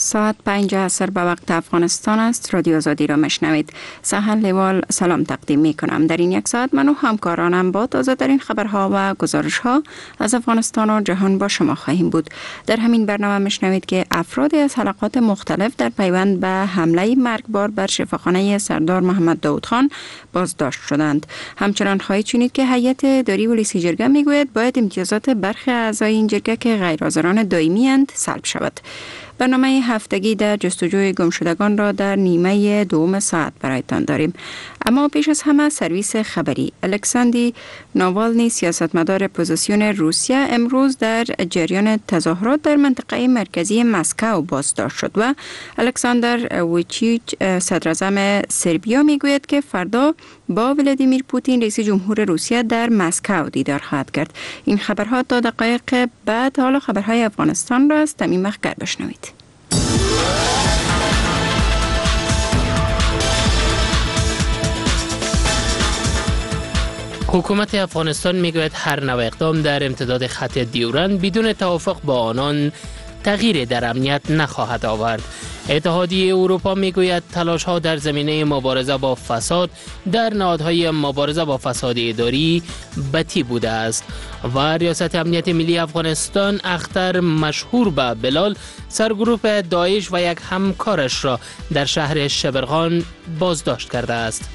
ساعت 5 عصر به وقت افغانستان است. رادیو آزادی را مشنوید. سهن لیوال سلام تقدیم می کنم. در این یک ساعت من و همکارانم با تازه ترین خبرها و گزارش ها از افغانستان و جهان با شما خواهیم بود. در همین برنامه مشنوید که افرادی از حلقات مختلف در پیوند به حمله مرگبار بر شفاخانه سردار محمد داود خان بازداشت شدند. همچنان خواهید شنید که هیئت اداری ولسی جرگه میگوید باید امتیازات برخی اعضای این جرگه که غیرحاضران دائمی اند سلب شود. برنامه هفتگی در جستجوی گمشدگان را در نیمه دوم ساعت برایتان داریم. اما پیش از همه سرویس خبری. الکساندری ناوالنی سیاستمدار اپوزیسیون روسیه امروز در جریان تظاهرات در منطقه مرکزی مسکو بازداشت شد و الکساندر ووچیچ صدراعظم سربیا میگوید که فردا با ولادیمیر پوتین رئیس جمهور روسیه در مسکو دیدار خواهد کرد. این خبرها تا دقایق بعد. حالا خبرهای افغانستان را از تمیم مخگر بشنوید. حکومت افغانستان میگوید هر نوع اقدام در امتداد خط دیورند بدون توافق با آنان تغییر در امنیت نخواهد آورد. اتحادیه اروپا میگوید تلاش‌ها در زمینه مبارزه با فساد در نهادهای مبارزه با فساد اداری بتی بوده است و ریاست امنیت ملی افغانستان اختر مشهور به بلال سرگروه داعش و یک همکارش را در شهر شبرغان بازداشت کرده است.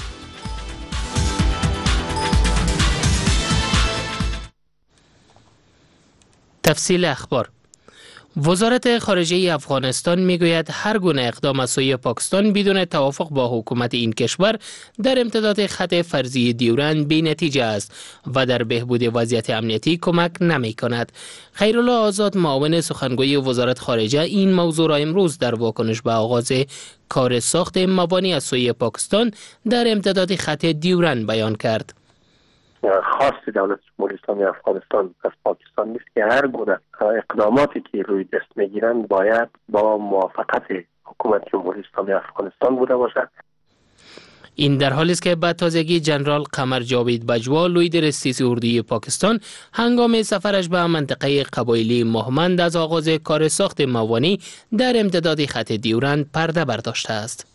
تفصیل اخبار. وزارت خارجه افغانستان میگوید هر گونه اقدام از سوی پاکستان بدون توافق با حکومت این کشور در امتداد خط فرضی دیورند بی نتیجه است و در بهبود وضعیت امنیتی کمک نمی کند. خیرالله آزاد معاون سخنگوی وزارت خارجه این موضوع را امروز در واکنش به آغاز کار ساخت موانع از سوی پاکستان در امتداد خط دیورند بیان کرد. خاص دولت جمهوری اسلامی افغانستان از پاکستان نیست که هر گونه اقداماتی که روی دست میگیرند باید با موافقت حکومت جمهوری اسلامی افغانستان بوده باشد. این در حالی است که به تازگی جنرال قمر جاوید بجوا لیدر سیاسی اردوی پاکستان هنگام سفرش به منطقه قبایلی مهمند از آغاز کار ساخت موانع در امتداد خط دیورند پرده برداشته است.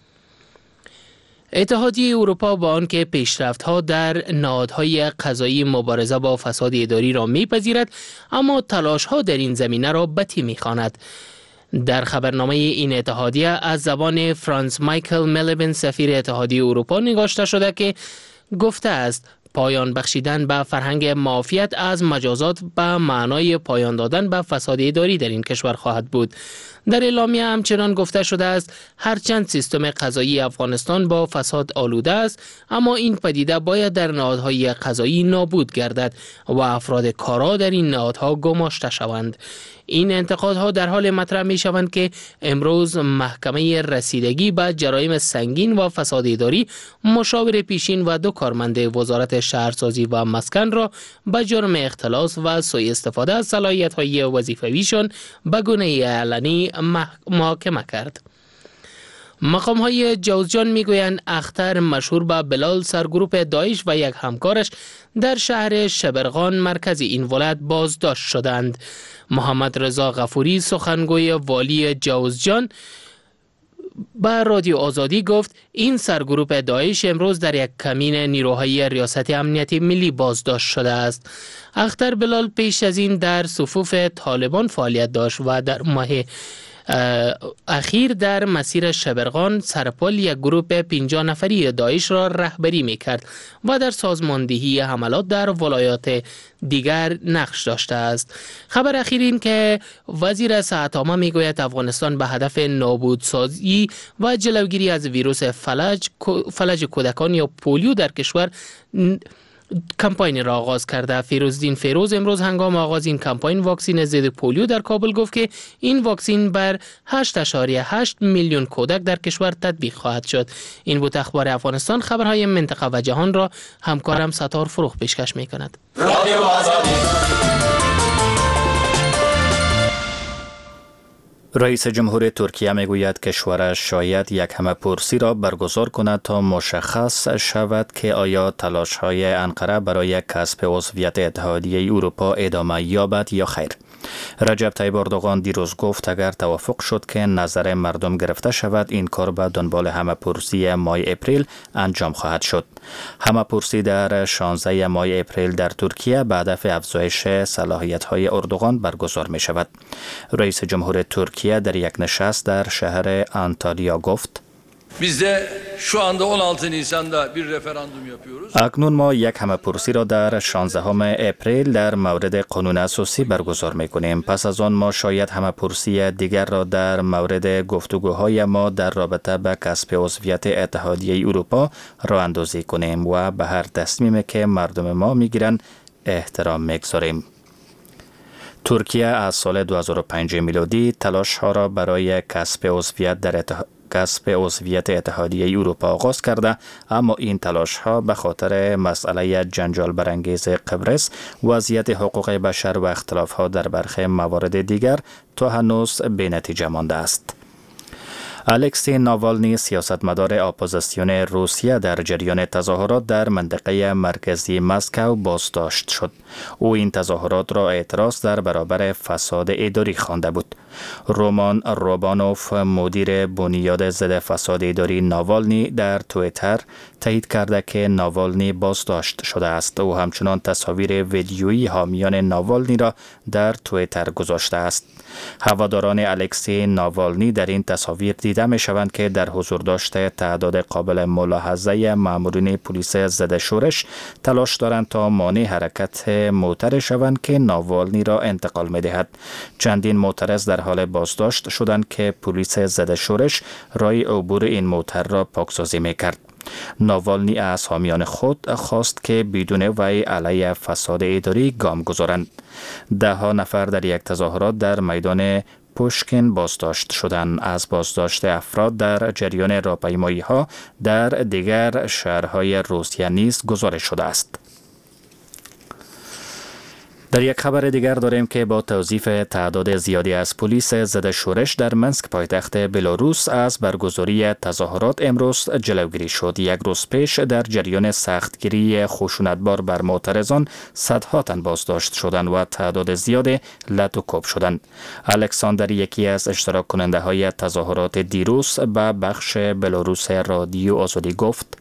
اتحادیه اروپا با آنکه پیشرفت‌ها در نهادهای قضایی مبارزه با فساد اداری را می‌پذیرد، اما تلاش‌ها در این زمینه را بتی می‌خواند. در خبرنامه این اتحادیه از زبان فرانس مایکل ملیبن سفیر اتحادیه اروپا نگاشته شده که گفته است پایان بخشیدن به فرهنگ معافیت از مجازات به معنای پایان دادن به فساد اداری در این کشور خواهد بود. در اعلامیه همچنان گفته شده است هرچند سیستم قضایی افغانستان با فساد آلوده است، اما این پدیده باید در نهادهای قضایی نابود گردد و افراد کارا در این نهادها گماشته شوند. این انتقادها در حال مطرح می شوند که امروز محکمه رسیدگی به جرایم سنگین و فساد اداری مشاور پیشین و 2 کارمند وزارت شهرسازی و مسکن را به جرم اختلاس و سوء استفاده از صلاحیت‌های وظیفویشان به گونه علنی محاکمه کرد. مقام‌های جوزجان میگویند اختر مشهور به بلال سرگروه داعش و یک همکارش در شهر شبرغان مرکز این ولایت بازداشت شدند. محمد رضا غفوری سخنگوی والی جوزجان با رادیو آزادی گفت این سرگروه داعش امروز در یک کمین نیروهای ریاست امنیتی ملی بازداشت شده است. اختر بلال پیش از این در صفوف طالبان فعالیت داشت و در ماه اخیر در مسیر شبرغان سرپال یک گروه 50 نفری داعش را رهبری می‌کرد و در سازماندهی حملات در ولایات دیگر نقش داشته است. خبر اخیر این که وزیر صحت عامه میگوید افغانستان به هدف نابودسازی و جلوگیری از ویروس فلج کودکان یا پولیو در کشور کمپاین را آغاز کرده. فیروزدین فیروز امروز هنگام آغاز این کمپاین واکسن ضد پولیو در کابل گفت که این واکسن بر 8.8 میلیون کودک در کشور تطبیق خواهد شد. این بود اخبار افغانستان. خبرهای منطقه و جهان را همکارم ستار فروغ پیشکش می‌کند. رئیس جمهور ترکیه میگوید کشورش شاید یک همه‌پرسی را برگزار کند تا مشخص شود که آیا تلاش‌های انقره برای کسب عضویت اتحادیه اروپا ادامه یابد یا خیر. رجب طیب اردوغان دیروز گفت اگر توافق شد که نظر مردم گرفته شود این کار به دنبال همه‌پرسی ماه اپریل انجام خواهد شد. همه‌پرسی در 16 ماه اپریل در ترکیه به هدف افزایش صلاحیت‌های اردوغان برگزار می شود. رئیس جمهور ترکیه در یک نشست در شهر آنتالیا گفت اکنون ما یک همه‌پرسی را در 16 اپریل در مورد قانون اساسی برگزار می کنیم. پس از آن ما شاید همه‌پرسی دیگر را در مورد گفتگوهای ما در رابطه به کسب عضویت اتحادیه اروپا راه اندازی کنیم و به هر تصمیمی که مردم ما میگیرند احترام میگذاریم. ترکیه از سال 2005 میلادی تلاش ها را برای کسب عضویت اتحادیه اروپا آغاز کرده، اما این تلاش ها به خاطر مسئله جنجال برانگیز قبرس، وضعیت حقوق بشر و اختلاف ها در برخی موارد دیگر تا هنوز بی نتیجه مانده است. الکسی ناوالنی سیاستمدار اپوزیسیون روسیه در جریان تظاهرات در منطقه مرکزی مسکو بازداشت شد. او این تظاهرات را اعتراض در برابر فساد اداری خوانده بود. رومان روبانوف مدیر بنیاد ضد فساد اداری ناوالنی در توییتر تایید کرده که ناوالنی بازداشت شده است. او همچنان تصاویر ویدیویی حامیان ناوالنی را در توییتر گذاشته است. هواداران الکسی ناوالنی در این تصاویر دیده می شوند که در حضور داشته تعداد قابل ملاحظه مامورین پلیس ضد شورش تلاش دارند تا مانع حرکت موتر شوند که ناوالنی را انتقال می دهد. چندین معترض در حال بازداشت شدند که پلیس ضد شورش راه عبور این موتر را پاکسازی می کرد. ناوالنی از حامیان خود خواست که بدون وی علیه فساد اداری گام گذارند. ده ها نفر در یک تظاهرات در میدان پوشکین بازداشت شدند. از بازداشت افراد در جریان راهپیمایی ها در دیگر شهرهای روسیه نیز گزارش شده است. در یک خبر دیگر داریم که با توظیف تعداد زیادی از پلیس ضد شورش در منسک پایتخت بلاروس از برگزاری تظاهرات امروز جلوگیری شد. یک روز پیش در جریان سختگیری خشونتبار بر معترضان صدها تن بازداشت شدند و تعداد زیادی لط و کوب شدند. الکساندر یکی از اشتراک کننده های تظاهرات دیروز به بخش بلاروس رادیو آزادی گفت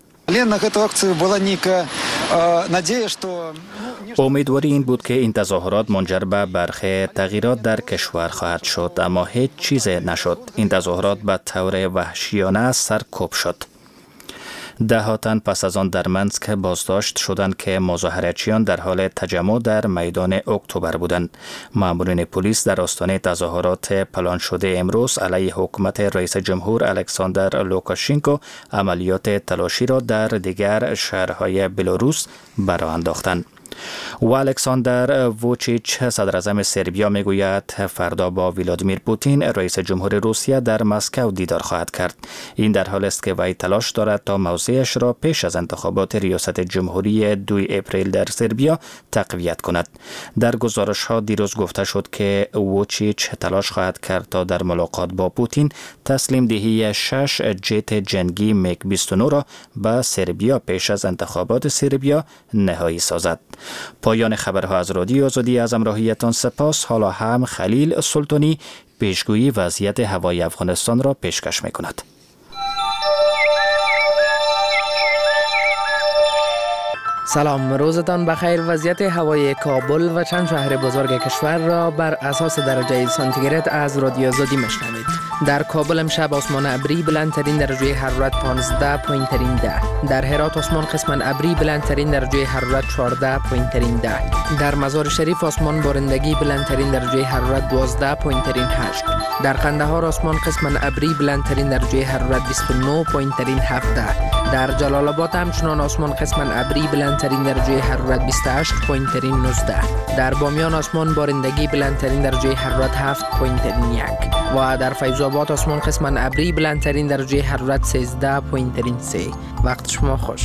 امیدواری این بود که این تظاهرات منجر به برخی تغییرات در کشور خواهد شد، اما هیچ چیز نشد. این تظاهرات به طور وحشیانه سرکوب شد. ده ها تن پس از آن در منسک بازداشت شدند که مظاهرچیان در حال تجمع در میدان اکتبر بودند. مامورین پلیس در آستانه تظاهرات پلان شده امروز علیه حکومت رئیس جمهور الکساندر لوکاشنکو عملیات تلاشی را در دیگر شهرهای بلاروس برآ انداختند. و الکساندر ووچیچ صدر اعظم سربیا میگوید فردا با ولادیمیر پوتین رئیس جمهور روسیه در مسکو دیدار خواهد کرد. این در حالی است که وی تلاش دارد تا موضعش را پیش از انتخابات ریاست جمهوری 2 اپریل در سربیا تقویت کند. در گزارش ها دیروز گفته شد که ووچیچ تلاش خواهد کرد تا در ملاقات با پوتین تسلیم دهی 6 جت جنگی میگ 29 را به سربیا پیش از انتخابات سربیا نهایی سازد. پایان خبرها از رادیو آزادی. از همراهیتان سپاس. حالا هم خلیل سلطانی پیشگویی وضعیت هوایی افغانستان را پیشکش می‌کند. سلام، روزتان بخیر. وضعیت هوای کابل و چند شهر بزرگ کشور را بر اساس درجه سانتیگراد از رادیو آزادی میشنوید. در کابل امشب آسمان ابری، بلندترین درجه حرارت 15 پایین ترین 10. در هرات آسمان قسما ابری، بلندترین درجه حرارت 14 پایین ترین 10. در مزار شریف آسمان بارندگی، بلندترین درجه حرارت 12 پایین ترین 8. در قندهار آسمان قسما ابری، بلندترین درجه حرارت 29 پایین ترین 17. در جلال آباد همچنان آسمان قسما ابری، بلندترین درجه حرارت 28 پایین ترین 19. در بامیان آسمان بارندگی، بلندترین درجه حرارت 7 پایین ترین 1. و در فیض آباد آسمان قسما ابری، بلندترین درجه حرارت 13 پایین ترین 3. وقت شما خوش.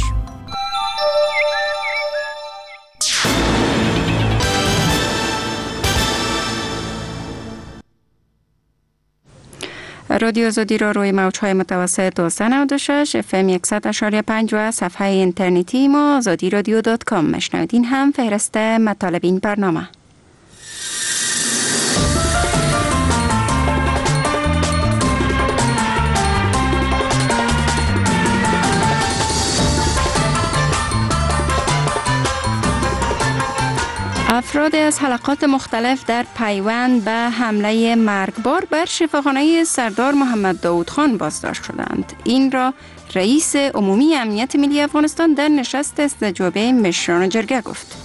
رادیو آزادی را روی موج‌های متوسط 296 FM 100.5 و صفحه اینترنتی ما azadiradio.com. مشنوید. این هم فهرست مطالب این برنامه. افراد از حلقات مختلف در پیوند به حمله مرگبار بر شفاخانه سردار محمد داود خان بازداشت شدند. این را رئیس عمومی امنیت ملی افغانستان در نشست استجوابه مشران جرگه گفت.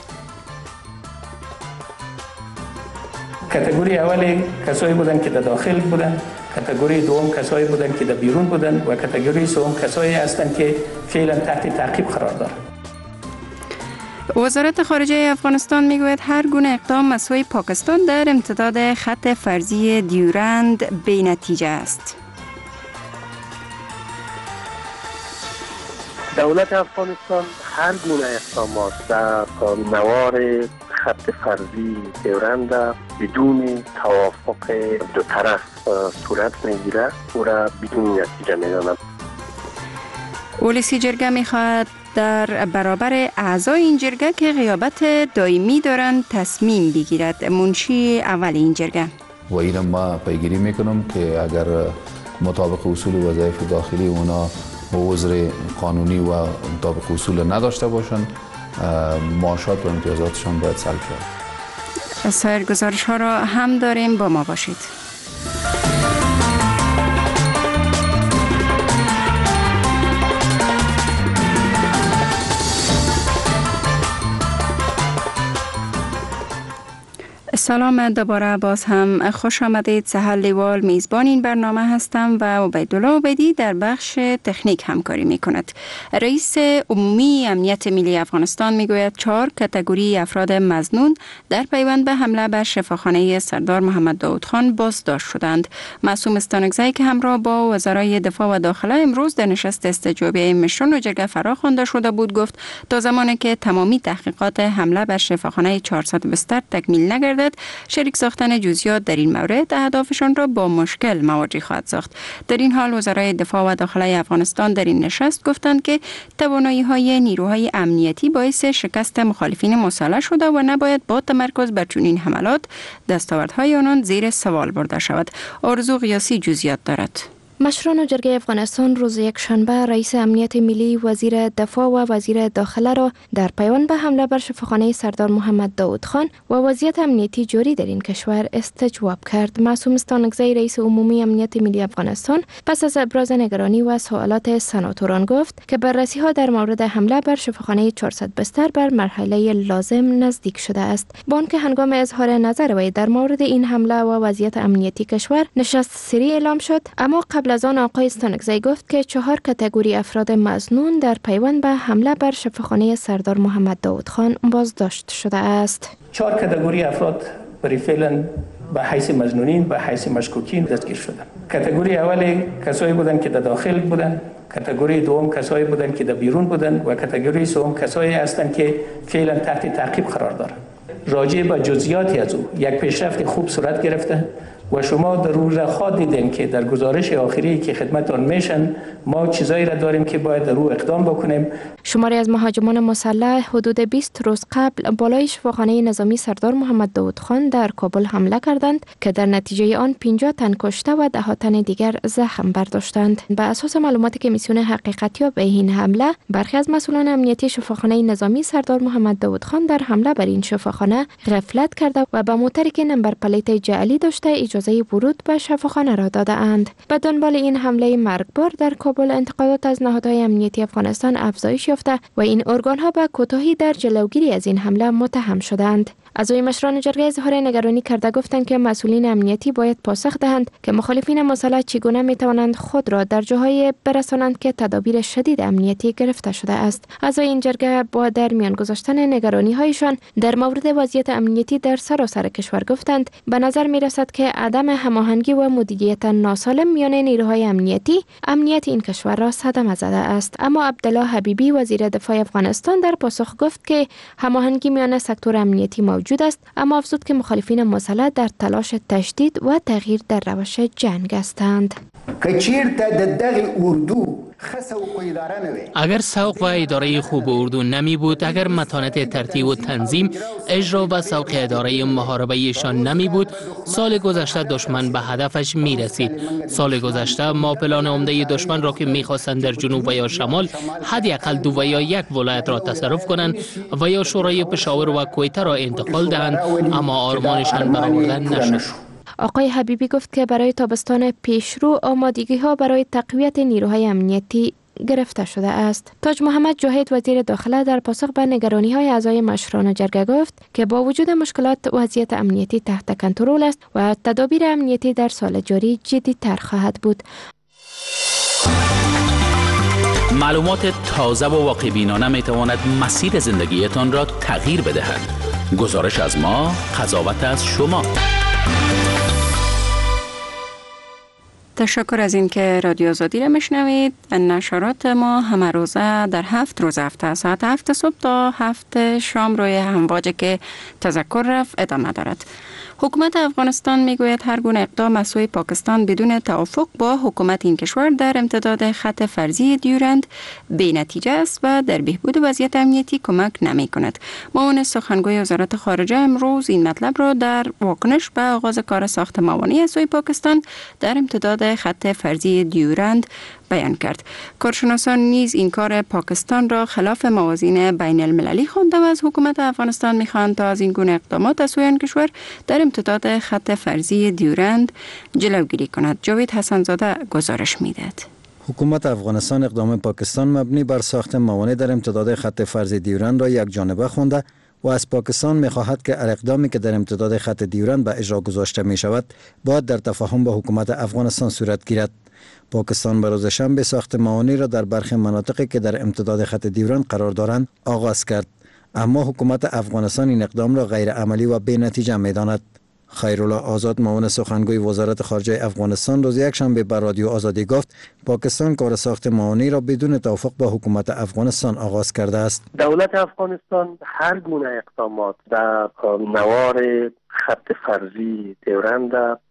کاتگوری اول کسایی بودند که در داخل بودند، کاتگوری دوم کسایی بودند که در بیرون بودند و کاتگوری سوم کسایی هستند که فعلا تحت تعقیب قرار دارند. وزارت خارجه افغانستان میگوید هر گونه اقدام از سوی پاکستان در امتداد خط فرضی دیورند بی نتیجه است. دولت افغانستان هر گونه اقدامات در نوار خط فرضی دیورند بدون توافق دو طرف صورت میگیره و را بدون نتیجه میداند. ولسی جرگه میخواهد در برابر اعضای این جرگه که غیابت دائمی دارند تصمیم بگیرد. منشی اول این جرگه و این ما پیگیری میکنم که اگر مطابق اصول وظایف داخلی اونا عذر قانونی و مطابق اصول نداشته باشند، معاشات و امتیازاتشان باید سلب شود. سایر گزارش ها را هم داریم، با ما باشید. سلام دوباره، باز هم خوش آمدید. سهل لیوال میزبان این برنامه هستم و عبیدالله عبیدی در بخش تکنیک همکاری می کند. رئیس عمومی امنیت ملی افغانستان میگوید 4 کاتگوری افراد مظنون در پیوند به حمله بر شفاخانه سردار محمد داود خان بازداشت شدند. معصوم استانکزی که همراه با وزرای دفاع و داخله امروز در نشست استجوابی مشران و جرگه فراخوانده شده بود، گفت تا زمانی که تمامی تحقیقات حمله بر شفاخانه 400 بستر تکمیل نگردد، شریک ساختن جزئیات در این مورد اهدافشان را با مشکل مواجه خواهد ساخت. در این حال وزرای دفاع و داخله افغانستان در این نشست گفتند که توانایی‌های نیروهای امنیتی باعث شکست مخالفین مسلح شده و نباید با تمرکز بر چنین حملات دستاوردهای آنان زیر سوال برده شود. آرزو قیاسی جزئیات دارد. مشران جرگه افغانستان روز یکشنبه رئیس امنیت ملی، وزیر دفاع و وزیر داخله را در پیوند به حمله بر شفاخانه سردار محمد داود خان و وضعیت امنیتی جاری در این کشور استجواب کرد. معصوم استانکزی رئیس عمومی امنیت ملی افغانستان پس از ابراز نگرانی و سوالات سناتوران گفت که بررسی ها در مورد حمله بر شفاخانه 400 بستر بر مرحله لازم نزدیک شده است. با آنکه هنگام اظهار نظر وی در مورد این حمله و وضعیت امنیتی کشور نشست سری اعلام شد، اما قبل از آن آقای استانکزی گفت که 4 کاتگوری افراد مظنون در پیوند به حمله بر شفاخانه سردار محمد داود خان بازداشت شده است. 4 کاتگوری افراد برای فعلا به حیث مظنونین به حیث مشکوکین دستگیر شدند. کاتگوری اول کسایی بودند که در داخل بودند، کاتگوری دوم کسایی بودند که در بیرون بودند و کاتگوری سوم کسایی هستند که فعلا تحت تعقیب قرار دارند. راجع به جزئیاتی از او یک پیشرفت خوب صورت گرفته و شما در روز خود دیدین که در گزارش آخری که خدمتتان میشن ما چیزایی را داریم که باید در رو اقدام بکنیم. شماری از مهاجمان مسلح حدود 20 روز قبل بالای شفاخانه نظامی سردار محمد داود خان در کابل حمله کردند که در نتیجه آن 50 تن کشته و 10 تن دیگر زخم برداشتند. به اساس معلومات کمیسیون حقیقتیاب به این حمله، برخی از مسئولان امنیتی شفاخانه نظامی سردار محمد داود خان در حمله بر این شفاخانه غفلت کرده و با موتری که نمبر پلیت جعلی داشته اجازه ورود به شفاخانه را داده اند. به دنبال این حمله مرگبار در کابل انتقادات از نهادهای امنیتی افغانستان افزایش یافته و این ارگان‌ها به کوتاهی در جلوگیری از این حمله متهم شدند. اعضای مشران جرگه اظهار نگرانی کرده گفتند که مسئولین امنیتی باید پاسخ دهند که مخالفین مسلح چگونه میتوانند خود را در جاهای برسانند که تدابیر شدید امنیتی گرفته شده است. اعضای این جرگه با در میان گذاشتن نگرانی‌هایشان در مورد وضعیت امنیتی در سراسر کشور گفتند به نظر میرسد که عدم هماهنگی و مدیریت ناسالم میان نیروهای امنیتی امنیت این کشور را صدمه زده است. اما عبدالله حبیبی وزیر دفاع افغانستان در پاسخ گفت که هماهنگی میان سکتور امنیتی موجود است، اما افزود که مخالفین مسلح در تلاش تشدید و تغییر در روش جنگ هستند. که چیرته د دغه اردو اگر سوق و اداره خوب اردو نمی بود، اگر متانت ترتیب و تنظیم، اجرا و سوق اداره محاربه ایشان نمی بود، سال گذشته دشمن به هدفش می رسید. سال گذشته ما پلان عمده دشمن را که می خواستند در جنوب و یا شمال حداقل 2 و یا 1 ولایت را تصرف کنند و یا شورای پشاور و کویته را انتقال دهند، اما آرمانشان برآورده نشد. آقای حبیبی گفت که برای تابستان پیشرو آمادگی ها برای تقویت نیروهای امنیتی گرفته شده است. تاج محمد جاهد وزیر داخله در پاسخ به نگرانی های اعضای مشران جرگه گفت که با وجود مشکلات وضعیت امنیتی تحت کنترل است و تدابیر امنیتی در سال جاری جدی تر خواهد بود. معلومات تازه و واقع بینانه می تواند مسیر زندگیتان را تغییر بدهد. گزارش از ما، قضاوت از شما. تشکر از این که رادیو آزادی را میشنوید. نشرات ما همه روزه در 7 روز هفته ساعت 7 صبح تا 7 شام روی امواجی که تذکر رفت ادامه دارد. حکومت افغانستان میگوید هر گونه اقدام از سوی پاکستان بدون توافق با حکومت این کشور در امتداد خط فرضی دیورند بی نتیجه است و در بهبود وضعیت امنیتی کمک نمی کند. معاون سخنگوی وزارت خارجه امروز این مطلب را در واکنش به آغاز کار ساخت موانع از سوی پاکستان در امتداد خط فرضی دیورند بیان کرد. کارشناسان نیز این کار پاکستان را خلاف موازین بین المللی خوانده و از حکومت افغانستان می‌خواهند تا از این گونه اقدامات از سوی آن کشور در امتداد خط فرضی دیورند جلوگیری کند. جاوید حسن‌زاده گزارش می‌دهد. حکومت افغانستان اقدام پاکستان مبنی بر ساخت موانع در امتداد خط فرضی دیورند را یک جانبه خوانده و از پاکستان می‌خواهد که اقدامی که در امتداد خط دیورند به اجرا گذاشته می‌شود باید در تفاهم با حکومت افغانستان صورت گیرد. پاکستان به روز شنبه ساخت موانع را در برخی مناطقی که در امتداد خط دیورند قرار دارند آغاز کرد، اما حکومت افغانستان این اقدام را غیر عملی و بی نتیجه می‌داند. خیرالله آزاد معاون سخنگوی وزارت خارجه افغانستان روز یکشنبه بر رادیو آزادی گفت پاکستان کار ساخت موانع را بدون توافق با حکومت افغانستان آغاز کرده است. دولت افغانستان هر گونه اقدامات در نوار خط فرضی دیورند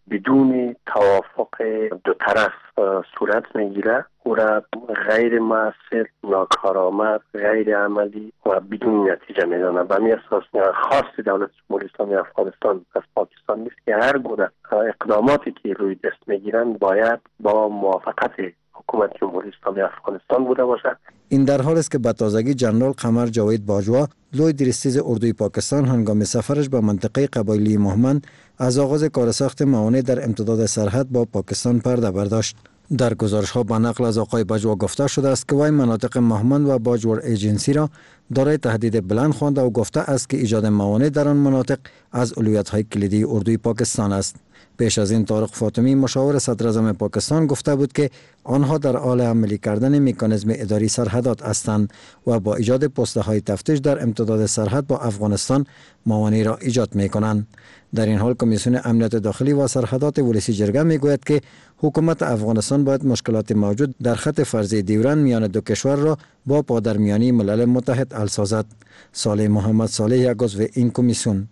بدون توافق دو طرف صورت میگیره او را غیر مؤثر، ناکارآمد، غیر عملی و بدون نتیجه میدانه. به همین اساس خاص دولت جمهوری اسلامی افغانستان از پاکستان نیست که هر گونه اقداماتی که روی دست میگیرند باید با موافقت حکومت جمهوری اسلامی افغانستان بوده باشد. این در حال است که به تازگی جنرال قمر جاوید باجوا لوی درستیز اردوی پاکستان هنگام سفرش به منطقه قبایلی مهمند از آغاز کار ساخت موانع در امتداد سرحد با پاکستان پرده برداشت. در گزارش ها به نقل از آقای باجوا گفته شده است که وی مناطق مهمند و باجور ایجنسی را دارای تهدید بلند خوانده و گفته است که ایجاد موانع در آن مناطق از اولویت‌های کلیدی اردوی پاکستان است. پیش از این طارق فاطمی مشاور صدر اعظم پاکستان گفته بود که آنها در حال عملی کردن مکانیزم اداری سرحدات هستند و با ایجاد پست‌های تفتیش در امتداد سرحد با افغانستان موانع را ایجاد می‌کنند. در این حال کمیسیون امنیت داخلی و سرحدات ولسی جرگه میگوید که حکومت افغانستان باید مشکلات موجود در خط فرضی دیورند میان دو کشور را با پادرمیانی ملل متحد حل سازد. صالح محمد صالح یک عضو این کمیسیون: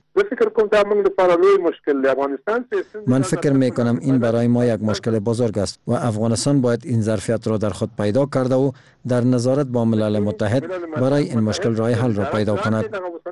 من فکر می کنم این برای ما یک مشکل بزرگ است و افغانستان باید این ظرفیت را در خود پیدا کرده و در نظارت با ملل متحد برای این مشکل راه حل را پیدا کند.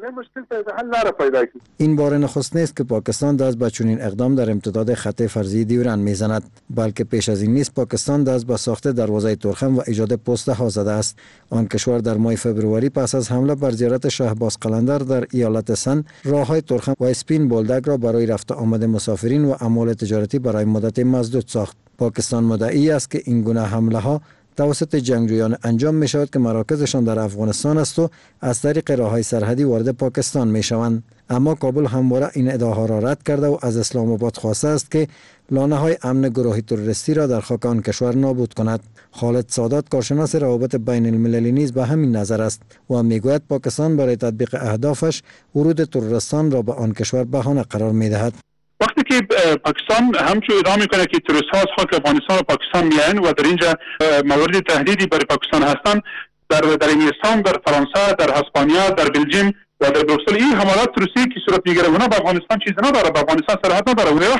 این بار نخست نیست که پاکستان دست به چنین اقدام در امتداد خط فرضی دیورند میزند، بلکه پیش از این نیز پاکستان دست به ساخت دروازه تورخم و ایجاد پست ها زده است. آن کشور در ماه فوریه پس از حمله بر زیارت شهباز قلندر در ایالت سند راههای تورخم و اسپین بولدک را برای رفت آمد مسافرین و اموال تجارتی برای مدت مسدود ساخت. پاکستان مدعی است که این گونه حمله ها توسط جنگجویان انجام می شود که مراکزشان در افغانستان است و از طریق راههای سرحدی وارد پاکستان می شوند. اما کابل همواره این ادعاها را رد کرده و از اسلام آباد خواسته است که لانه های امن گروهی تروریستی را در خاک آن کشور نابود کند. خالد سادات کارشناس روابط بین المللی نیز به همین نظر است و میگوید پاکستان برای تطبیق اهدافش ورود تروریستان را به آن کشور بهانه قرار می دهد. وقتی که پاکستان همچون ادعا میکنه که تروریست ها از خاک افغانستان و پاکستان میایند و در اینجا موارد تهدیدی برای پاکستان هستند، در انگلستان، در فرانسه، در اسپانیا، در بلژیم و در بروکسل این حملات تروریستی که صورت میگیره اونا به افغانستان چیز نداره، به افغانستان سرحد نداره و اخیراً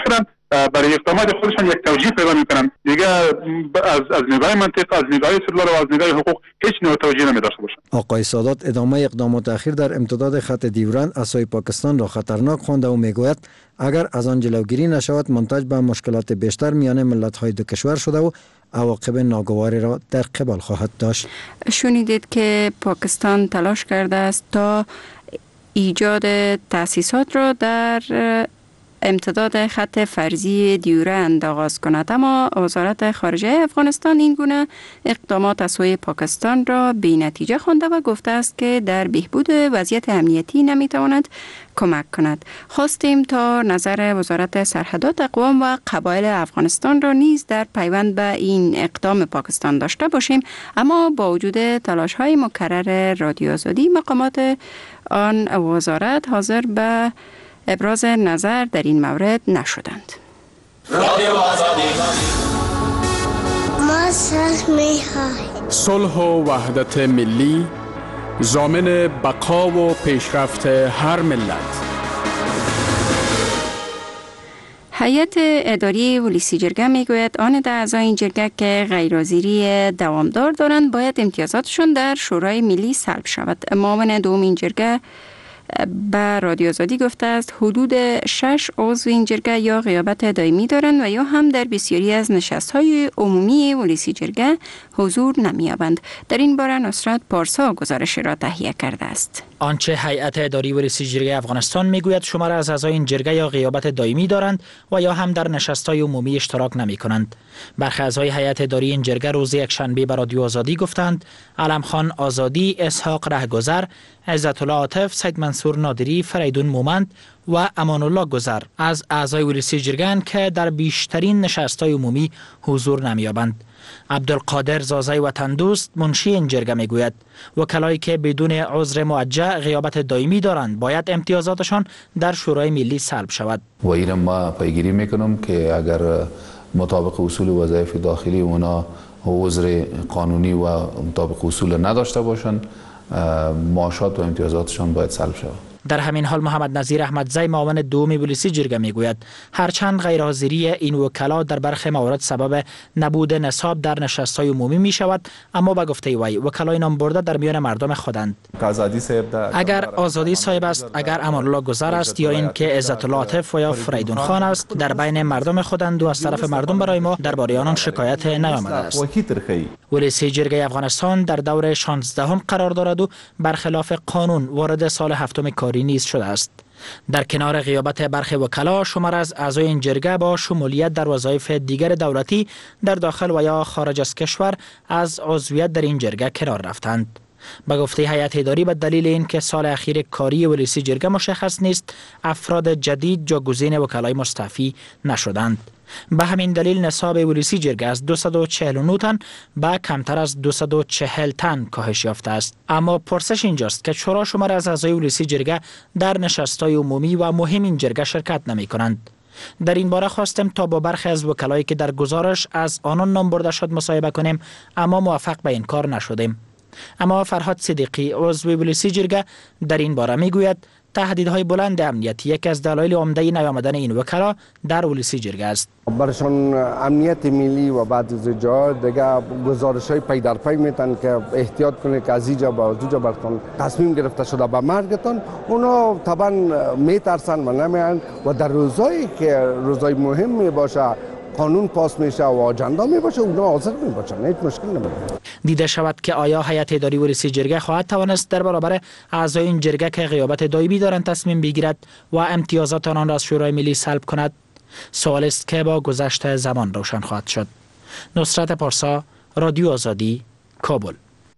برای اقدامات خودشان یک توجیه پیدا میکنن. دیگه از نگاه منطق، از نگاه استدلال و از نگاه حقوق هیچ نوع توجیه نمی‌داشته باشند. آقای سادات ادامه اقدامات اخیر در امتداد خط دیورند از سوی پاکستان را خطرناک خوانده و میگوید اگر از آن جلوگیری نشود منتج به مشکلات بیشتر میان ملت‌های دو کشور شده و عواقب ناگواری را در قبال خواهد داشت. شنیدید که پاکستان تلاش کرده است تا ایجاد تأسیسات را در امتداد خط فرضی دیورند آغاز کند، اما وزارت خارجه افغانستان این گونه اقدامات از سوی پاکستان را بی نتیجه خوانده و گفته است که در بهبود وضعیت امنیتی نمیتواند کمک کند. خواستیم تا نظر وزارت سرحدات اقوام و قبایل افغانستان را نیز در پیوند به این اقدام پاکستان داشته باشیم، اما با وجود تلاش های مکرر رادیو آزادی مقامات آن وزارت حاضر به ابراز نظر در این مورد نشدند. رادیو آزادی ما صلح و وحدت ملی ضامن بقا و پیشرفت هر ملت. هیئت اداری ولیسی جرگه میگوید آن ده اعضای این جرگه که غیرحاضری دوامدار دارند باید امتیازاتشون در شورای ملی سلب شود. معاون دوم این جرگه به رادیو آزادی گفته است حدود 6 عضو این جرگه یا غیابت دائمی دارند و یا هم در بسیاری از نشست‌های عمومی ولیسی جرگه حضور نمی‌یابند. در این باره نصرت پارسا گزارش را تهیه کرده است. آنچه هیئت اداری ولیسی جرگه افغانستان میگوید شمار از اعضای این جرگه یا غیابت دائمی دارند و یا هم در نشست‌های عمومی اشتراک نمی‌کنند. برخی اعضای هیئت اداری این جرگه روز یکشنبه به رادیو آزادی گفتند علم خان آزادی، اسحاق رهگذر، عزت الله عاطف، سید منصور نادری، فریدون مومند و امان الله گذر از اعضای ولیسی جرگه که در بیشترین نشست‌های عمومی حضور نمی‌یابند. عبدالقادر زازای وطن دوست منشی این جرگه میگوید وکلایی که بدون عذر موجه غیابت دائمی دارند باید امتیازاتشان در شورای ملی سلب شود. و این ما پیگیری میکنم که اگر مطابق اصول وظایف داخلی اونا عذر قانونی و مطابق اصول نداشته باشند معاشات و امتیازاتشان باید سلب شود. در همین حال محمد نظیر احمدزی معاون دوم ولیسی جرگه میگوید هرچند غیرحاضری این وکلا در برخی موارد سبب نبود نصاب در نشست‌های عمومی می شود، اما به گفته وی وکلای نام برده در میان مردم خودند. اگر آزادی صاحب است، اگر امان الله گذر است یا این که عزت الله عاطف و یا فریدون خان است در بین مردم خودند و از طرف مردم برای ما درباره آنان شکایت نیامده است. ولیسی جرگه افغانستان در دور 16 قرار دارد و برخلاف قانون وارد سال 7 کاری نیز شده است. در کنار غیابت برخی وکلا شمار از اعضای این جرگه با شمولیت در وظایف دیگر دولتی در داخل و یا خارج از کشور از عضویت در این جرگه کنار رفتند. به گفته هیئت اداری به دلیل اینکه سال اخیر کاری ولیسی جرگه مشخص نیست، افراد جدید جاگزین وکلای مستعفی نشدند. به همین دلیل نصاب ولیسی جرگه از 249 تن به کمتر از 240 تن کاهش یافته است. اما پرسش اینجاست که چرا شمار از اعضای ولیسی جرگه در نشست‌های عمومی و مهم این جرگه شرکت نمی کنند؟ در این باره خواستیم تا با برخی از وکلایی که در گزارش از آنان نام برده شد مصاحبه کنیم، اما موفق به این کار نشدیم. اما فرهاد صدیقی عضو ولیسی جرگه در این باره میگوید تهدیدهای بلند امنیتی یکی از دلایل عمده نیامدن این وکلا در ولیسی جرگه است. برشان امنیت ملی و بعد از جا دیگه گزارش‌های پی در پی میتن که احتیاط کنه که از اینجا با اونجا براتون تصمیم گرفته شده به مرگتون، اونا طبعا میترسن و نمیان و در روزایی که روزای مهم می باشه قانون پاس میشه و آجندا می باشه اونا حاضر می باشن، هیچ مشکل نمیشه. دیده شود که آیا هیئت اداری ولیسی جرگه خواهد توانست در برابر اعضای این جرگه که غیابت دائمی دارند تصمیم بگیرد و امتیازات آنان را از شورای ملی سلب کند؟ سوال است که با گذشت زمان روشن خواهد شد. نصرت پارسا، رادیو آزادی، کابل.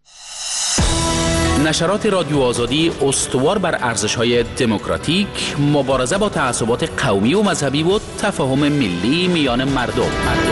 نشرات رادیو آزادی استوار بر ارزش‌های دموکراتیک، مبارزه با تعصبات قومی و مذهبی و تفاهم ملی میان مردم.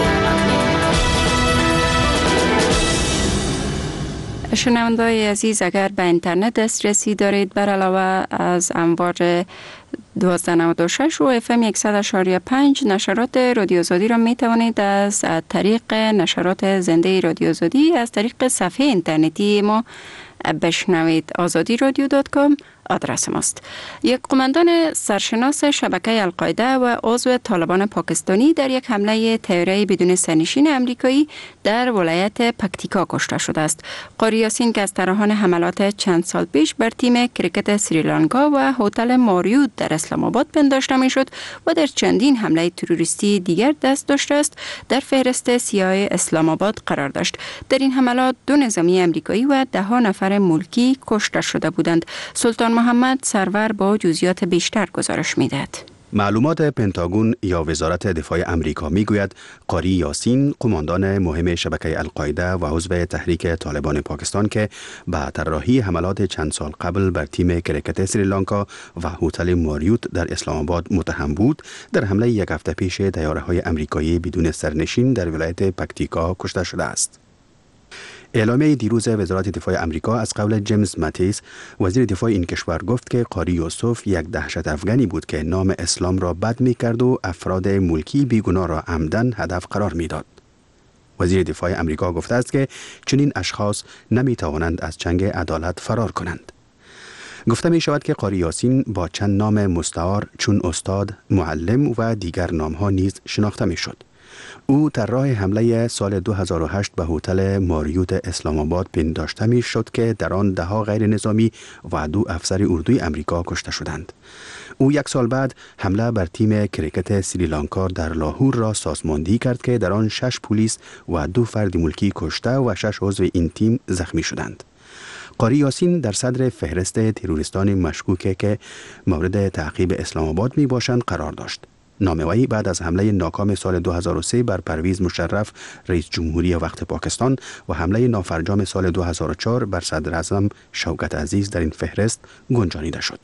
شنونده‌های عزیز، اگر به اینترنت دسترسی دارید بر علاوه از امواج 1296 و FM 100.5 نشرات رادیو آزادی را می توانید از طریق نشرات زنده رادیو آزادی از طریق صفحه اینترنتی ما بشنوید. azadi radio.com آدرس ماست. یک قماندان سرشناس شبکه القاعده و عضو طالبان پاکستانی در یک حمله طیاره بدون سرنشین امریکایی در ولایت پکتیکا کشته شده است. قاری یاسین که از طراحان حملات چند سال پیش بر تیم کرکت سریلانکا و هتل ماریوت در اسلام آباد پنداشته میشد و در چندین حمله تروریستی دیگر دست داشته است، در فهرست CIA اسلام آباد قرار داشت. در این حملات 2 نظامی امریکایی و 10 نفر ملکی کشته شده بودند. سلطان محمد سرور با جزئیات بیشتر گزارش می‌دهد. معلومات پنتاگون یا وزارت دفاع امریکا میگوید قاری یاسین قماندان مهم شبکه القاعده و عضو تحریک طالبان پاکستان که به طراحی حملات چند سال قبل بر تیم کرکت سریلانکا و هتل ماریوت در اسلام آباد متهم بود، در حمله یک هفته پیش طیاره‌های امریکایی بدون سرنشین در ولایت پکتیکا کشته شده است. اعلامیه دیروز وزارت دفاع امریکا از قول جیمز ماتیس وزیر دفاع این کشور گفت که قاری یوسف یک دهشت افغانی بود که نام اسلام را بد می‌کرد و افراد ملکی بیگناه را عمدن هدف قرار می‌داد. وزیر دفاع امریکا گفته است که چنین اشخاص نمی‌توانند از چنگ عدالت فرار کنند. گفته می شود که قاری یاسین با چند نام مستعار چون استاد، معلم و دیگر نام‌ها نیز شناخته می‌شد. او طراح حمله سال 2008 به هتل ماریوت اسلام آباد پنداشته می شد که در آن 10 غیر نظامی و 2 افسر اردوی امریکا کشته شدند. او 1 سال بعد حمله بر تیم کرکت سریلانکا در لاهور را سازماندهی کرد که در آن 6 پلیس و 2 فرد ملکی کشته و 6 عضو این تیم زخمی شدند. قاری یاسین در صدر فهرست تروریستان مشکوکه که مورد تعقیب اسلام آباد می باشند قرار داشت. نام وی بعد از حمله ناکام سال 2003 بر پرویز مشرف رئیس جمهوری وقت پاکستان و حمله نافرجام سال 2004 بر صدر اعظم شوکت عزیز در این فهرست گنجانیده شد.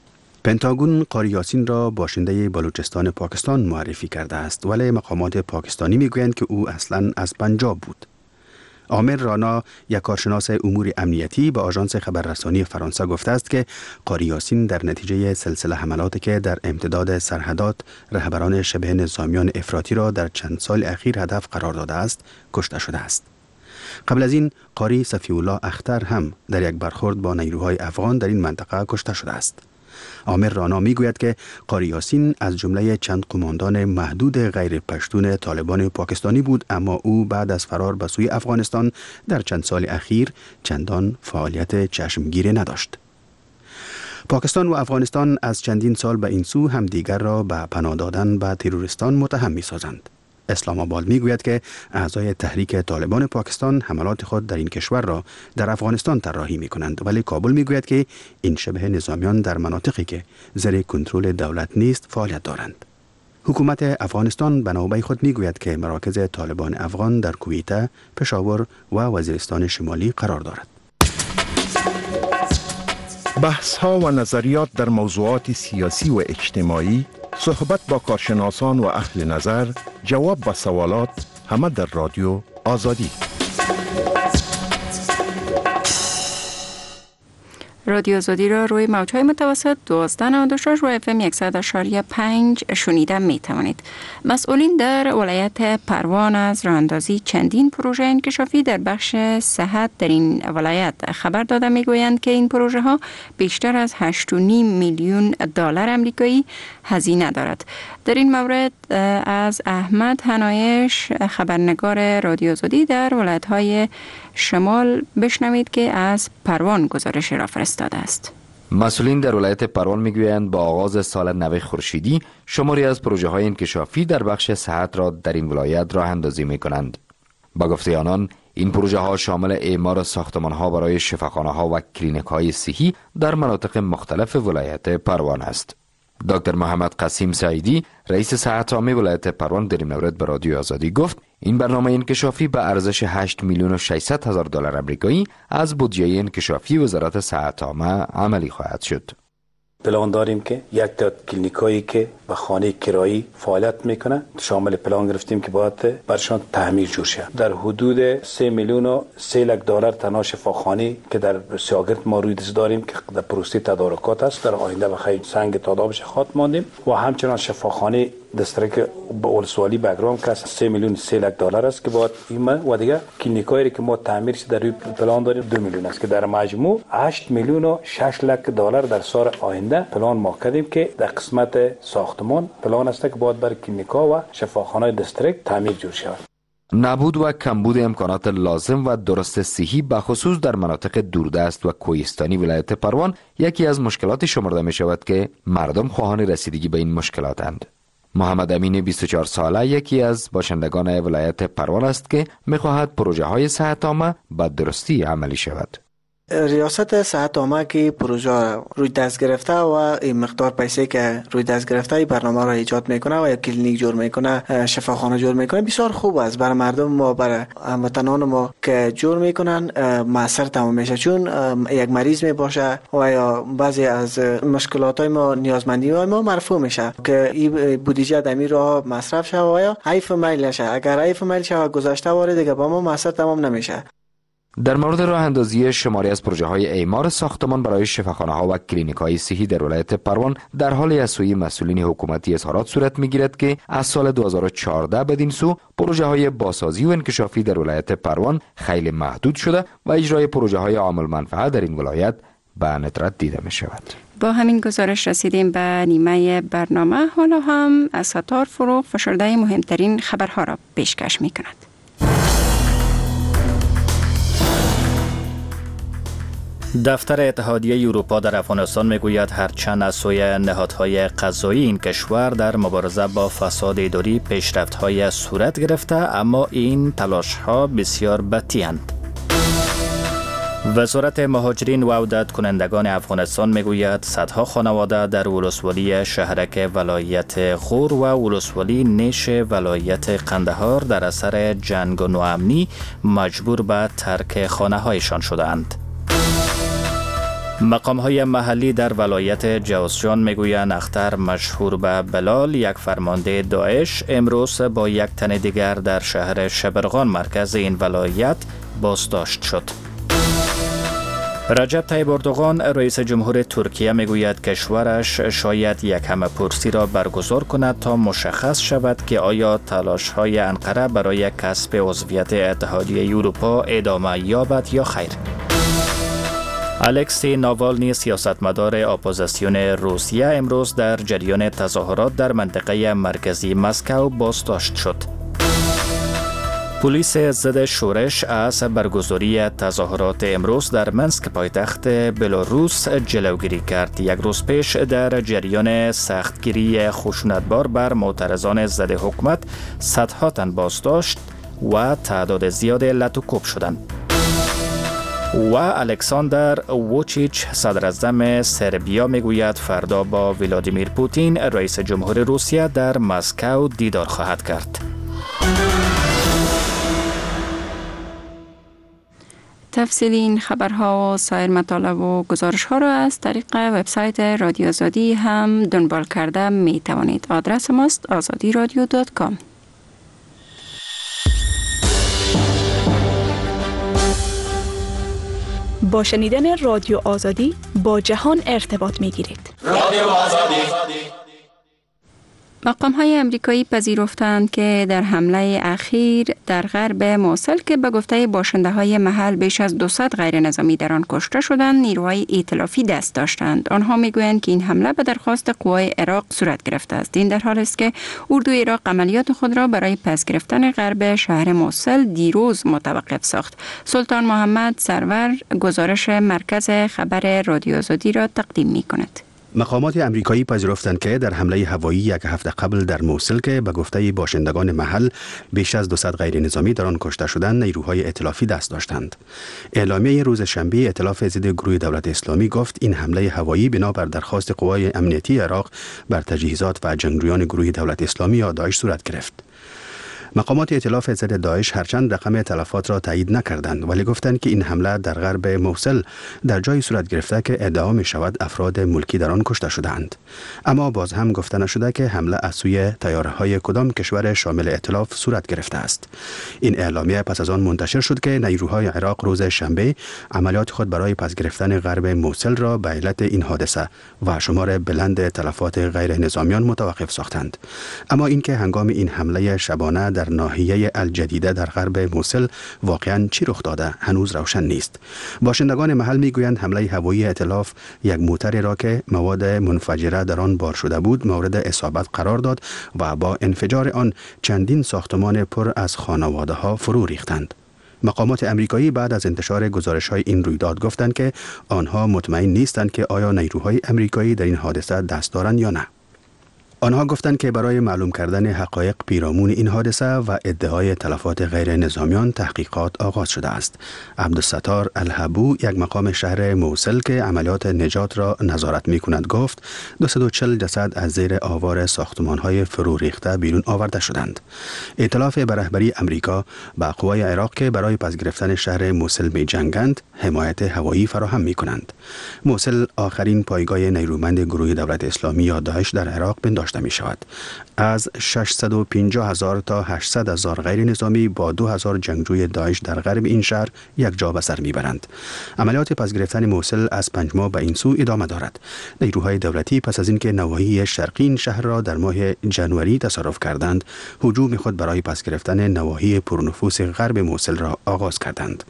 پنتاگون قاری یاسین را باشنده بلوچستان پاکستان معرفی کرده است، ولی مقامات پاکستانی میگویند که او اصلاً از پنجاب بود. عامر رانا، یک کارشناس امور امنیتی به آژانس خبررسانی فرانسه گفته است که قاری یاسین در نتیجه سلسله حملاتی که در امتداد سرحدات رهبران شبه نظامیان افراطی را در چند سال اخیر هدف قرار داده است، کشته شده است. قبل از این قاری صفی الله اختر هم در یک برخورد با نیروهای افغان در این منطقه کشته شده است. عامر رانا میگوید که قاری یاسین از جمله چند قماندان محدود غیر پشتون طالبان پاکستانی بود، اما او بعد از فرار به سوی افغانستان در چند سال اخیر چندان فعالیت چشمگیری نداشت. پاکستان و افغانستان از چندین سال به این سو همدیگر را به پناه دادن به تروریستان متهم می‌سازند. اسلام آباد میگوید که اعضای تحریک طالبان پاکستان حملات خود در این کشور را در افغانستان طراحی می‌کنند، ولی کابل میگوید که این شبه نظامیان در مناطقی که زیر کنترل دولت نیست فعالیت دارند. حکومت افغانستان به نوبه خود میگوید که مراکز طالبان افغان در کویته، پشاور و وزیرستان شمالی قرار دارد. بحث‌ها و نظریات در موضوعات سیاسی و اجتماعی، صحبت با کارشناسان و اهل نظر، جواب به سوالات، همه در رادیو آزادی. رادیو آزادی را روی موج‌های متوسط 1296 و FM 100.5 شنیده می توانید. مسئولین در ولایت پروان از راه‌اندازی چندین پروژه انکشافی در بخش صحت در این ولایت خبر داده می گویند که این پروژه ها بیشتر از 8.5 میلیون دلار آمریکایی هزینه دارد. در این مورد از احمد هنایش خبرنگار رادیو آزادی در ولایت‌های شمال بشنوید که از پروان گزارش را فرستاده است. مسئولین در ولایت پروان میگویند با آغاز سال نو خورشیدی شماری از پروژه های انکشافی در بخش صحت را در این ولایت راه اندازی می کنند. با گفته آنان این پروژه ها شامل اعمار ساختمان ها برای شفاخانه ها و کلینیک های صحی در مناطق مختلف ولایت پروان است. دکتر محمد قاسم سعیدی رئیس صحت عامه ولایت پروان در این مورد به رادیو آزادی گفت این برنامه انکشافی به ارزش 8 میلیون و 600 هزار دلار آمریکایی از بودجه انکشافی وزارت صحت عامه عملی خواهد شد. پلان داریم که یک تعداد کلینیکایی که به خانه کرایی فعالیت میکنه شامل پلان گرفتیم که باید برشان تعمیر جور شه. در حدود 3 میلیون و 3 لک دلار تنها شفاخانه که در سیاگرد ما روی دست داریم که در پروسه تدارکات است، در آینده بخیر سنگ تادابش خواهد ماندیم و همچنان شفاخانه دسترک ولسوالی بگرام که 3 میلیون 3 لک دلار است که باید این و دیگه کلینیکایی که ما تعمیر در روی پلان داریم 2 میلیون است که در مجموع 8 میلیون و 6 لک دلار در سال آینده پلان ما کردیم که در قسمت ساختمان پلان است که باید برای کلینیکا و شفاخانه دسترک تعمیر جور شود. نبود و کمبود امکانات لازم و درست صحی به خصوص در مناطق دوردست و کوهستانی ولایت پروان یکی از مشکلات شمرده می شود که مردم خواهان رسیدگی به این مشکلاتند. محمد امین 24 ساله یکی از باشندگان ولایت پروان است که می خواهد پروژه های صحت عامه به درستی عملی شود. ریاست صحت عامه که پروژه روی دست گرفته و این مقدار پیسه که روی دست گرفته این برنامه را ایجاد میکنه و یک کلینیک جور میکنه، شفاخانه جور میکنه، بسیار خوب است برای مردم ما، برای هموطنان ما که جور میکنن موثر تمام میشه. چون یک مریض میباشه و یا بعضی از مشکلات های ما، نیازمندی های ما مرفوع میشه که این بودجه دمی را مصرف شه و یا حیف میل شه. اگر حیف میل شه گذشته وارد دیگه با ما موثر تمام نمیشه. در مورد راه اندازی شماری از پروژه های اعمار ساختمان برای شفاخانه ها و کلینیک های صحی در ولایت پروان در حال از سوی مسئولین حکومتی اظهارات صورت میگیرد که از سال 2014 بدین سو پروژه های بازسازی و انکشافی در ولایت پروان خیلی محدود شده و اجرای پروژه های عامل منفعه در این ولایت به ندرت دیده می شود. با همین گزارش رسیدیم به نیمه برنامه. حالا هم ستار فروغ فشرده مهمترین خبرها را پیشکش می کند. دفتر اتحادیه اروپا در افغانستان میگوید هرچند از سوی نهادهای قضایی این کشور در مبارزه با فساد اداری پیشرفت‌های صورت گرفته، اما این تلاش‌ها بسیار بطی‌اند. وزارت مهاجرین و عودت کنندگان افغانستان میگوید صدها خانواده در ولسوالی شهرک ولایت غور و ولسوالی نیش ولایت قندهار در اثر جنگ و ناامنی مجبور به ترک خانه‌هایشان شدند. مقام‌های محلی در ولایت جوزجان میگویند اختر مشهور به بلال، یک فرمانده داعش، امروز با یک تن دیگر در شهر شبرغان مرکز این ولایت بازداشت شد. رجب طیب اردوغان رئیس جمهور ترکیه میگوید کشورش شاید یک همه‌پرسی را برگزار کند تا مشخص شود که آیا تلاش‌های انقره برای کسب عضویت اتحادیه اروپا ادامه یابد یا خیر. الکسی ناوالنی سیاستمدار اپوزیسیون روسیه امروز در جریان تظاهرات در منطقه مرکزی مسکو بازداشت شد. پلیس ضد شورش از برگزاری تظاهرات امروز در منسک پایتخت بلاروس جلوگیری کرد. یک روز پیش در جریان سختگیری خشونتبار بر معترضان ضد حکومت صدها تن بازداشت و تعداد زیاد لطوکوب شدند. و الکساندر ووچیچ صدر اعظم سربیا میگوید فردا با ولادیمیر پوتین رئیس جمهور روسیه در مسکو دیدار خواهد کرد. تفصیلی این خبرها و سایر مطالب و گزارش ها را از طریق وبسایت رادیو آزادی هم دنبال کرده می توانید. آدرس ماست azadiradio.com. با شنیدن رادیو آزادی با جهان ارتباط می گیرید. رادیو آزادی. مقام‌های امریکایی پذیرفتند که در حمله اخیر در غرب موصل که به گفته باشنده‌های محل بیش از 200 غیر نظامی در آن کشته شدند، نیروهای ائتلافی دست داشتند. آنها میگویند که این حمله به درخواست قوای عراق صورت گرفته است. این در حالی است که اردوی عراق عملیات خود را برای پس گرفتن غرب شهر موصل دیروز متوقف ساخت. سلطان محمد سرور گزارش مرکز خبر رادیو آزادی را تقدیم می‌کند. مقامات امریکایی پذیرفتند که در حمله هوایی یک هفته قبل در موصل که به گفته باشندگان محل بیش از 200 غیر نظامی در آن کشته شدند، نیروهای ائتلافی دست داشتند. اعلامیه روز شنبه ائتلاف ضد گروه دولت اسلامی گفت این حمله هوایی بنابر درخواست قوای امنیتی عراق بر تجهیزات و جنگجویان گروه دولت اسلامی یا داعش صورت گرفت. مقامات ائتلاف ضد داعش هرچند رقم تلفات را تایید نکردند ولی گفتند که این حمله در غرب موصل در جای صورت گرفته که ادعا می شود افراد ملکی در آن کشته شدند. اما باز هم گفته نشده که حمله از سوی طیاره‌های کدام کشور شامل ائتلاف صورت گرفته است. این اعلامیه پس از آن منتشر شد که نیروهای عراق روز شنبه عملیات خود برای پس گرفتن غرب موصل را به علت این حادثه و شمار بلند تلفات غیر نظامیان متوقف ساختند. اما اینکه هنگام این حمله شبانه در ناحیه الجدیده در غرب موصل واقعاً چی رخ داده هنوز روشن نیست. باشندگان محل میگویند حمله هوایی ائتلاف یک موتری را که مواد منفجره در آن بار شده بود مورد اصابت قرار داد و با انفجار آن چندین ساختمان پر از خانواده‌ها فرو ریختند. مقامات امریکایی بعد از انتشار گزارش‌های این رویداد گفتند که آنها مطمئن نیستند که آیا نیروهای امریکایی در این حادثه دست دارند یا نه. آنها گفتند که برای معلوم کردن حقایق پیرامون این حادثه و ادعای تلفات غیر نظامیان تحقیقات آغاز شده است. عبدالستار الحبو، یک مقام شهر موصل که عملیات نجات را نظارت می‌کند، گفت 240 جسد از زیر آوار ساختمان‌های فرو ریخته بیرون آورده شدند. ائتلاف به رهبری امریکا با قوای عراق که برای پس گرفتن شهر موصل می‌جنگند، حمایت هوایی فراهم می‌کنند. موصل آخرین پایگاه نیرومند گروه دولت اسلامی یا داعش در عراق بنداشت می شود. از 650,000 تا 800,000 غیر نظامی با 2,000 جنگجوی داعش در غرب این شهر یک جا به سر می برند. عملیات پس گرفتن موصل از 5 ماه به این سو ادامه دارد. نیروهای دولتی پس از اینکه نواحی شرقی این شهر را در ماه ژانویه تصرف کردند، هجوم خود برای پس گرفتن نواحی پرنفوس غرب موصل را آغاز کردند.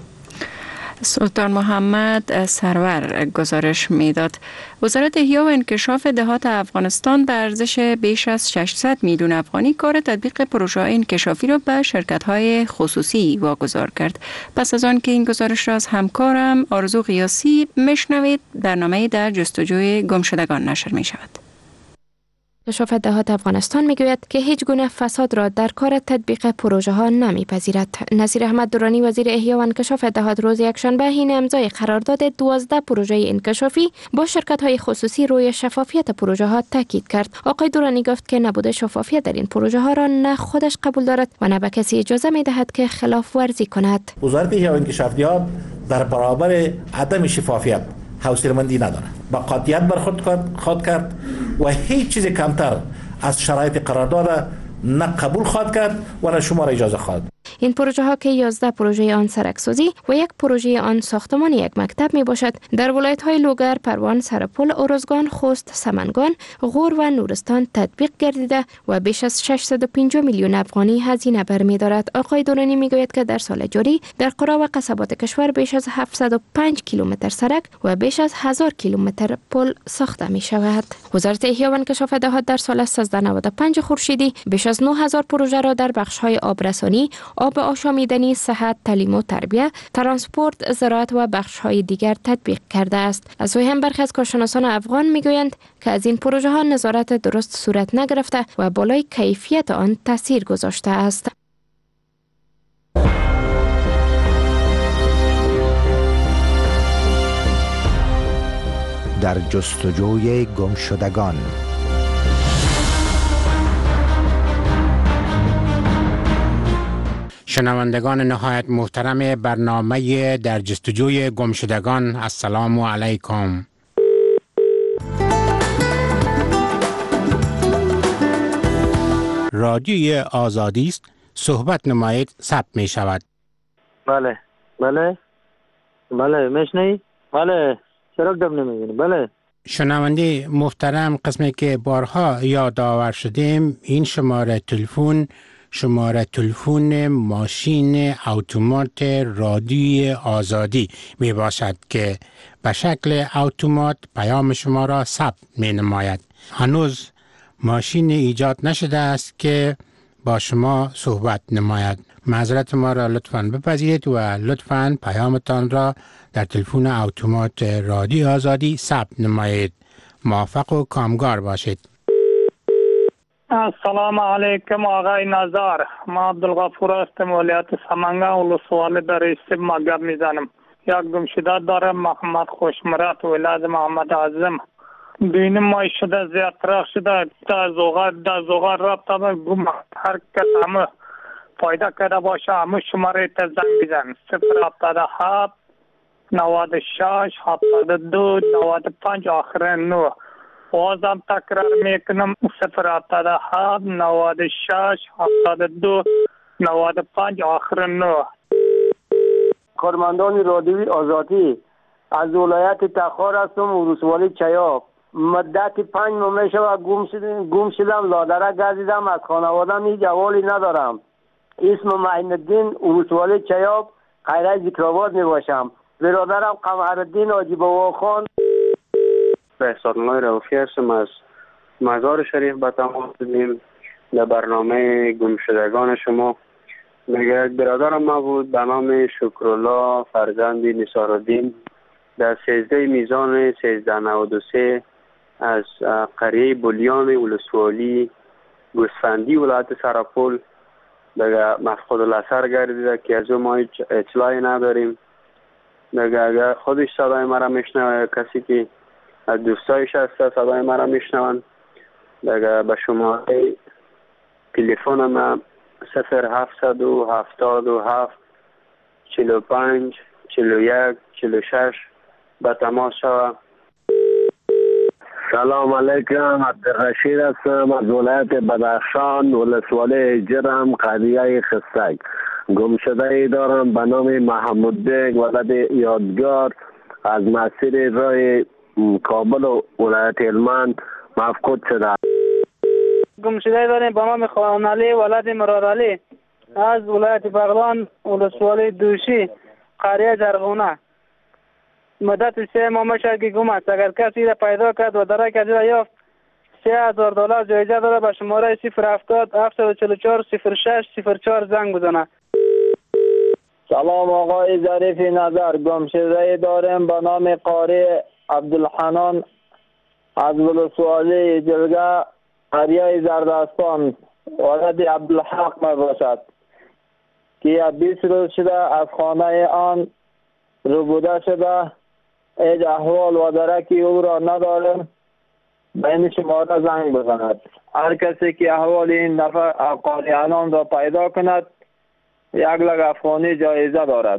سلطان محمد سرور گزارش میداد. وزارت احیا و انکشاف دهات افغانستان به ارزش بیش از 600 میلیون افغانی کار تطبیق پروژه انکشافی را به شرکت‌های خصوصی واگذار کرد. پس از آن که این گزارش را از همکارم آرزو قیاسی میشنوید، برنامه در جستجوی گمشدگان نشر می شود. انکشاف دهات افغانستان میگوید که هیچ گونه فساد را در کار تطبیق پروژه ها نمیپذیرد. نصیر احمد درانی وزیر احیا و انکشاف دهات روز یکشنبه حین امضای قرارداد 12 پروژه انکشافی با شرکت های خصوصی روی شفافیت پروژه ها تاکید کرد. آقای درانی گفت که نبود شفافیت در این پروژه ها را نه خودش قبول دارد و نه به کسی اجازه میدهد که خلاف ورزی کند. وزارت احیا و انکشاف دهات در برابر عدم شفافیت حوصله‌مندی نداره. با قاطعیت برخورد کرد و هیچ چیز کمتر از شرایط قرارداد نه قبول خواهد کرد و نه شما را اجازه خواهد. این پروژه ها که 11 پروژه آن سرک‌سازی و یک پروژه آن ساختمان یک مکتب می باشد، در ولایت های لوگر، پروان، سرپل، ارزگان، خوست، سمنگان، غور و نورستان تطبیق گردیده و بیش از 650 میلیون افغانی هزینه برمی دارد. آقای دورانی می گوید که در سال جاری در قرا و قصبات کشور بیش از 705 کیلومتر سرک و بیش از 1000 کیلومتر پل ساخته می شود. وزارت احیا و انکشاف دهات در سال 1395 خورشیدی بیش از 9000 پروژه را در بخش های آبرسانی، آب آشامیدنی، صحت، تعلیم و تربیت، ترانسپورت، زراعت و بخش‌های دیگر تطبیق کرده است. از سوی هم برخی از کارشناسان افغان می‌گویند که از این پروژه ها نظارت درست صورت نگرفته و بالای کیفیت آن تاثیر گذاشته است. در جستجوی گمشدگان. شنوندگان نهایت محترم برنامه در جستجوی گمشدگان، السلام علیکم. رادیوی آزادی است، صحبت نمایید، ثبت می شود. بله بله بله میشنی؟ بله چرا دم نمیگیری؟ بله. شنونده محترم، قسمی که بارها یادآور شدیم، این شماره تلفن ماشین اتومات رادیوی آزادی می باشد که به شکل اتومات پیام شما را ثبت می نماید. هنوز ماشین ایجاد نشده است که با شما صحبت نماید. معذرت ما را لطفاً بپذیرید و لطفاً پیامتان را در تلفن اتومات رادیو آزادی ثبت نمایید. موفق و کامگار باشید. السلام علیکم آقای نظار، ما عبدالغفور هستم، ولایت سمنگان، ولسوالی در استیب مگب میزنم. یک گمشده دارم، محمد خوشمرات، ولایت محمد اعظم. بینم مای شده، زیاد رخ شده، در زوغر رفت، گم هر کس همه پیدا کرده باشه همون شماره تا زنگ بزن 077 96 72 95 آخر 9. بازم تکرار میکنم 077 96 72 95 آخر 9. کارمندان رادیوی آزادی از ولایت تخار هستم و ولسوالی چیاب. مدت 5 ماه می شود گم شدم، لادرک گردیدم، از خانوادم هیچ احوالی ندارم. اسم معین الدین ولسوالی چیاب خیره ذکرآباد می باشم. برادرم قمرالدین حاجی بابا خان. احسان‌الله رؤوفی هستم، از مزار شریف به تماس دادیم در برنامه گمشدگان شما. یک برادرم ما بود به نام شکرالله فرزند نثارالدین در 13 میزان 1393 از قریه بولیان ولسوالی گوسفندی ولایت سرپل دیگه مفقود الاثر گردیده که از او ما هیچ اطلاعی نداریم. دیگه اگر خودش صدای مرا میشنوه، کسی که از دوستایش هست صدای مرا میشنون، دیگه به شماره تلفن ما 0777 45 41 46 به تماس شود. سلام علیکم، عبدالرشید هستم از ولایت بدخشان، ولسوالی جرم، قریه خستک. گمشده ای دارم به نام محمود بیگ ولد یادگار از مسیر راه کابل و ولایت هلمند مفقود شده. گمشده ای داریم به نام خان علی ولد مراد علی از ولایت بغلان ولسوالی دوشی قریه جرغونه. مدت 3 ماه میشه که گم است. اگر کسی را پیدا کرد و درک از یافت $3000 جایزه داره. به شماره 070 744 06 04 زنگ بزنه. سلام آقای ظریف نظر، گمشده ای داریم به نام قاری عبدالحنان از ولسوالی جلگه قریه زردستان ولد عبدالحق می باشد که 20 روز شده از خانه آن ربوده شده. هیچ احوال و درکی او را نداریم. به این شماره زنگ بزند. هر کسی که احوال این نفر قاریانان را پیدا کند 1 لک افغانی جایزه دارد.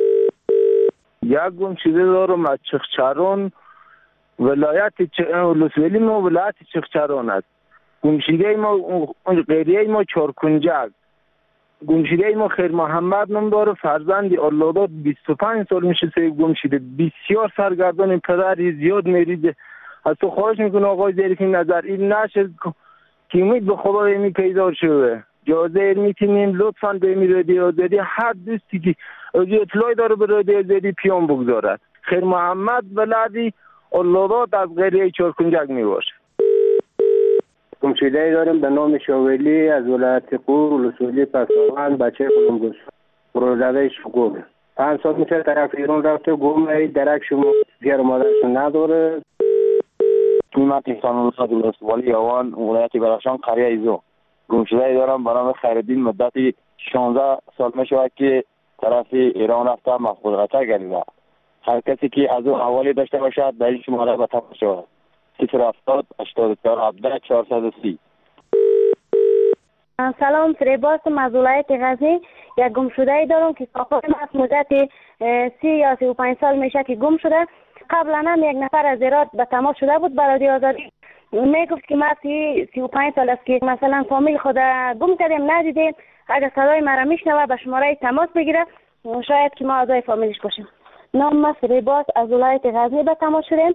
یک گمشده دارم از چخچران ولایت ولسوالی ما ولایت چخچران است. گمشده ما قریه ما چارکنجک. گمشده ما خیر محمد نام داره، فرزند اولادات 25 سال میشه گمشده. بسیار سرگردان، پدری زیاد مریضه. از تو خواهش میکنه آقای ظریف نظر این نشه که امید به خدا می پیدا شده. جازه میتونیم لطفاً به رادیو آزادی هر دوستی که اطلاعی داره به رادیو آزادی پیام بگذارد. خیر محمد ولدی اولادات از قریه چارکنجک میباشه. گمشده ای داریم به نام شاولی از ولایت قور ولسوالی پساوند بچه خودم گوش برادر شکور 5 سال میشه طرف ایران رفته گم ای درک شما زیر مادرش نداره. قیمت احسان الله ولسوالی یوان ولایت بدخشان قریه ایزو. گمشده ای دارم به نام خیرالدین مدتی 16 سال میشه که طرف ایران رفته مفقود الاثر گردیده. هر کسی که از او حوالی داشته باشد در این شماره به تماس شود. 070 84 17 430. سلام، فریباس از ولایت غزنی. یک گمشده ای دارم که ساخته از مدت 30 یا 35 سال میشه که گم شده. قبلا هم یک نفر از ایران به تماس شده بود برای آزادی. میگفت که ما 35 سال است که مثلا فامیل خود گم کردیم ندیدیم. اگر صدای مرا میشنوه به شماره تماس بگیره شاید که ما اعضای فامیلش باشیم. نام ما فریباس از ولایت غزنی به تماس شدیم.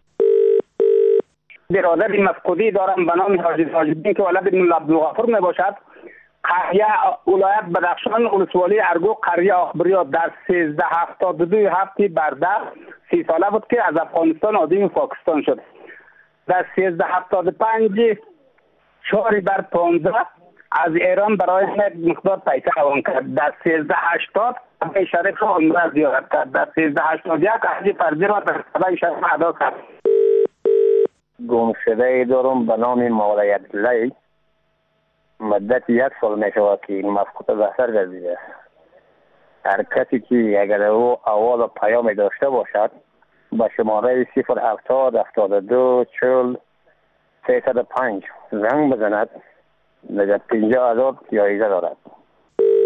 برادر مفقودی دارم به نام حاجی تاج‌الدین که ولد ابن عبدالغفور می باشد. قریه ولایت بدخشان ولسوالی ارگو قریه اخبریات در 1372 هفته برده 30 ساله بود که از افغانستان آدم پاکستان شد. در 1375 4 بر 15 از ایران برای یک مقدار پیسه روان کرد. در 1380 کعبه شریف را عمره زیارت کرد. در 1381 حج فرضی را در کعبه شریف ادا کرد. گمشده ای دارم به نام مولای عبدالله مدت 1 سال می شود که این مفقود الاثر گردیده. هر کسی که اگر او اول و پیام داشته باشد به شماره 070 72 40 305 زنگ بزند. 50,000 جایزه دارد.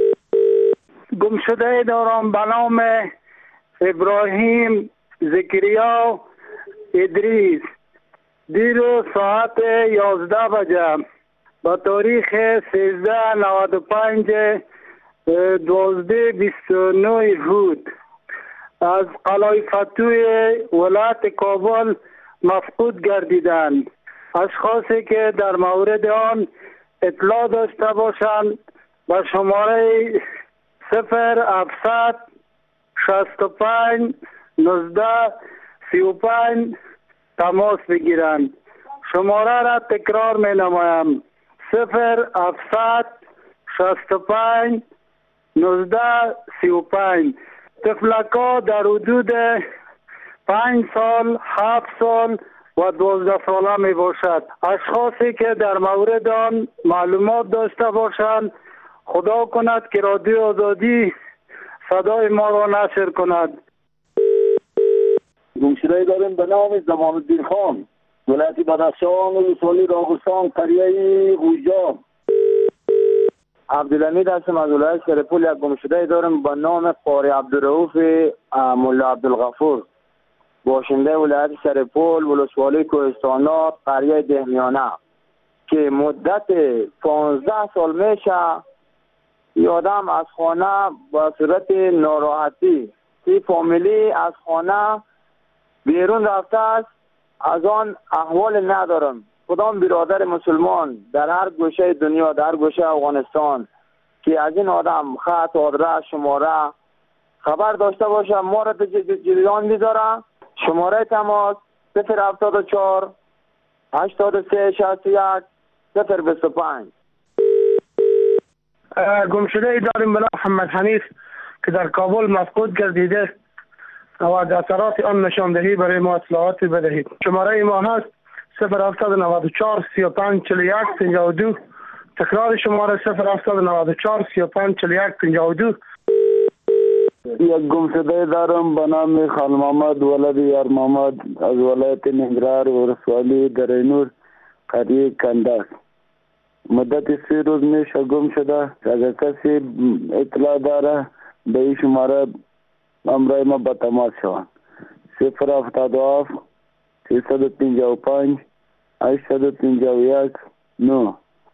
گمشده دارم به نام ابراهیم زکریا ادریس. دیروز ساعت 11 بجه با تاریخ 13/95/12/29 بود از قلعه فتوی ولایت کابل مفقود گردیدند. اشخاصی که در مورد آن اطلاع داشته باشند با شماره 0700 65 19 35 تماس بگیرند. شماره را تکرار می نمایم: 0700 65 19 35. طفلکا در حدود 5 سال، 7 سال و 12 ساله می باشد. اشخاصی که در مورد آن معلومات داشته باشند خدا کند که رادیو آزادی صدای ما را نشر کند. گمشده داریم به نام زمان الدین خان، ولایت بدخشان، ولسوالی راغستان، قریه غوجا. عبدالحمید هستم از ولایت سرپول. یک گمشده داریم به نام قاری عبدالرؤوف ملا عبدالغفور، باشنده ولایت سرپول، ولسوالی کوهستانات، قریه دهمیانه، که مدت 15 سال میشه یادم از خانه با صورت ناراحتی فامیلی از خانه بیرون رفته است. از آن احوال ندارم. کدام برادر مسلمان در هر گوشه دنیا، در هر گوشه افغانستان که از این آدم خط، آدرس، شماره خبر داشته باشه ما را جریان میذاره. شماره تماس 074 83 61 025. گمشده ای داریم به نام محمد حنیف که در کابل مفقود گردیده و از اثرات آن نشاندهی برای ما اطلاعات بدهید. شماره ما هست 0794 35 41 52. تکرار شماره 0794 35 41 52. یک گمشده دارم به نام خان محمد ولد یار محمد از ولایت ننگرهار، ولسوالی درینور، قریه کندک. مدت 3 روز میشه گم شده. اگر کسی اطلاع داره به این شماره امرای ما با تماس شوند. 077 355 851 9.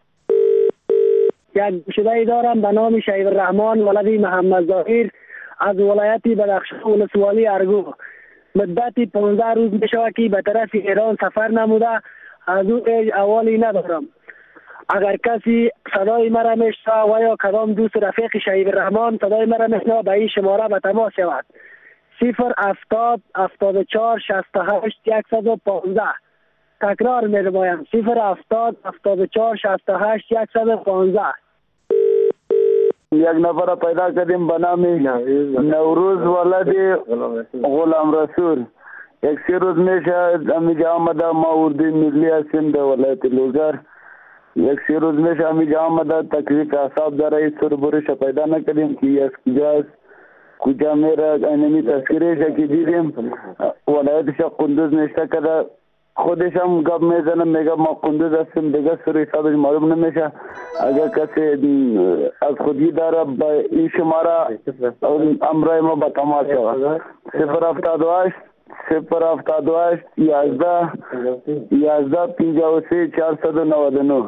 یک گمشده دارم به نام شیب الرحمن ولد محمد ظاهر از ولایت بدخشان، ولسوالی ارگو. مدت 15 روز میشه که به طرف ایران سفر نموده. از او احوالی ندارم. اگر کسی صدای مرا میشنوه و یا کدام دوست رفیق شیب الرحمن صدای مرا میشنوه به این شماره به تماس شود. 070 74 68 115. تکرار می‌نمایم: 070 74 68 115. یک نفر پیدا کردیم به نام نوروز ولد غلام رسول. یک 3 روز میشه امیجا آمده. ما اردوی ملی هستیم در ولایت لوگر. یک 3 روز میشه امیجا آمده. تکلیف اعصاب داره. این سر برش پیدا نکردیم که از کجاست، کجا میره. اینمی تذکیرش که دیدیم ولایتش قندوز نشته کرده. خودش هم گپ میزنه میگه ما قندوز هستیم، دیگه سر حسابش معلوم نمیشه. اگر کسی از خودی داره با این شماره امرای ما با تماس شود. 078 078 11 11 53 499.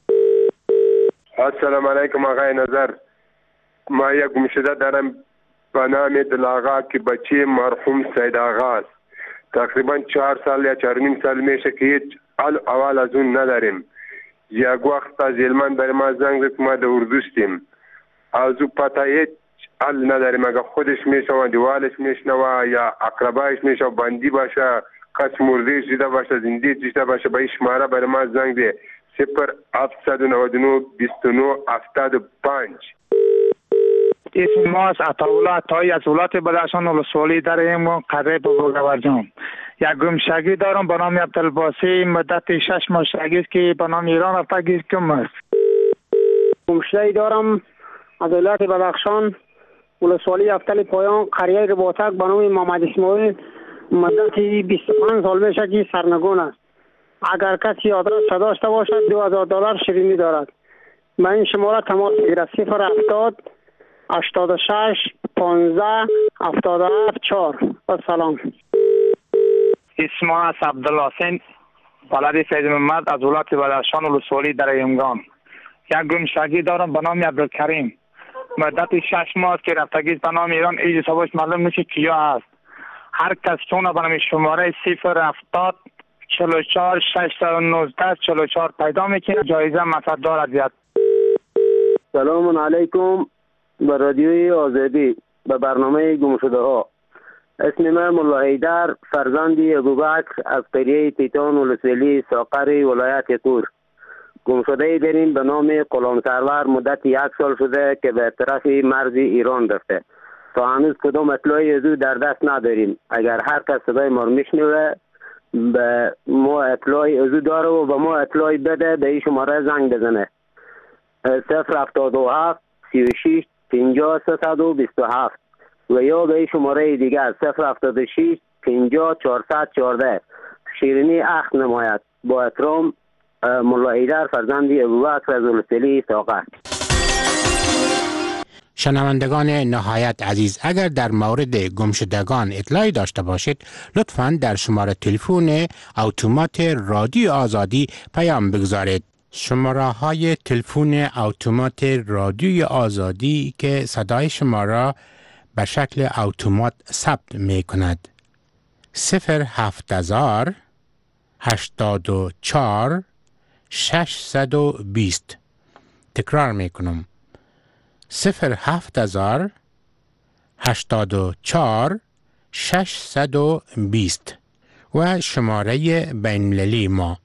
السلام علیکم آقای نظر. ما یک گمشده دارم به نام دل آقا که بچه مرحوم سید آقا است. تقریبا 4 سال یا 4.5 سال میشه که هیچ اول از اون نداریم. یک وقت از هلمند برای ما زنگ زد که ما در اردوستیم. از او پته هیچ حل نداریم. اگر خودش میشنوه، دیوالش میشنوه یا اقربایش میشنوه، بندی باشه، کس مردهش دیده باشه، زنده دیده باشه، به این شماره برای ما زنگ ده 0799 29 75. اسم ما از عطاالله عطایی از ولایت بدخشان، ولسوالی دریم، قریه بزرگوارجان. یک گمشدگی دارم به نام عبدالباسی. مدت 6 ماه شدگی است که به نام ایران رفته گم است. گمشدگی دارم از ولایت بدخشان، ولسوالی افتل پایان، قریه رباطک به نام محمد اسماعیل. مدت 25 سال میشه که سرنگون است. اگر کسی آدرس داشته باشد $2000 شیرینی دارد. من این شماره تماس بگیرد. 070 86 15 77 4. و سلام. اسم است عبدالحسین ولد سید محمد از ولایت بدخشان ولسوالی در یمگان. یک گمشدگی دارم به نام عبدالکریم. مدت 6 ماه که رفتگی به نام ایران ایج حسابش معلوم میشه کیا هست. هر کس چون به شماره 070 44 619 44 پیدا میکنه. جایزه مصدر ازیت. سلام علیکم به رادیوی آزادی به برنامه گمشده ها. اسم من ملا حیدر فرزندی ابوبکر از قریه تیتان ولسوالی ساقر ولایت کور. گمشده داریم به نام غلام سرور. مدت 1 سال شده که به طرف مرز ایران رفته. تا هنوز کدام اطلاعی از او در دست نداریم. اگر هر کس صدای ما رو میشنوه به ما اطلاعی از او داره و به ما اطلاعی بده به این شماره زنگ بزنه. 077 36 50 327 و یا به این شماره دیگر 076 50 414. شیرینی اخت نماید. با احترام ملا حیدر فرزندی ابوبکر از ولسوالی ساقر. شنوندگان نهایت عزیز، اگر در مورد گمشدگان اطلاعی داشته باشید لطفاً در شماره تلفن اتومات رادیو آزادی پیام بگذارید. شماره های تلفن اتومات رادیو آزادی که صدای شما را به شکل اتومات ثبت می کند: 070 84 620. تکرار می کنم: 070 84 620 و شماره بین‌المللی ما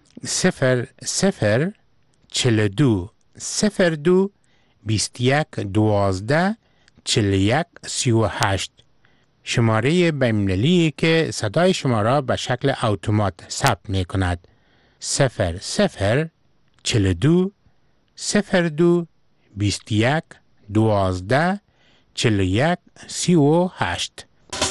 00 42 02 21 12 41 38. شماره بین‌المللی که صدای شما را به شکل اتومات ثبت می کند: 00 42 02 21 12 41 38.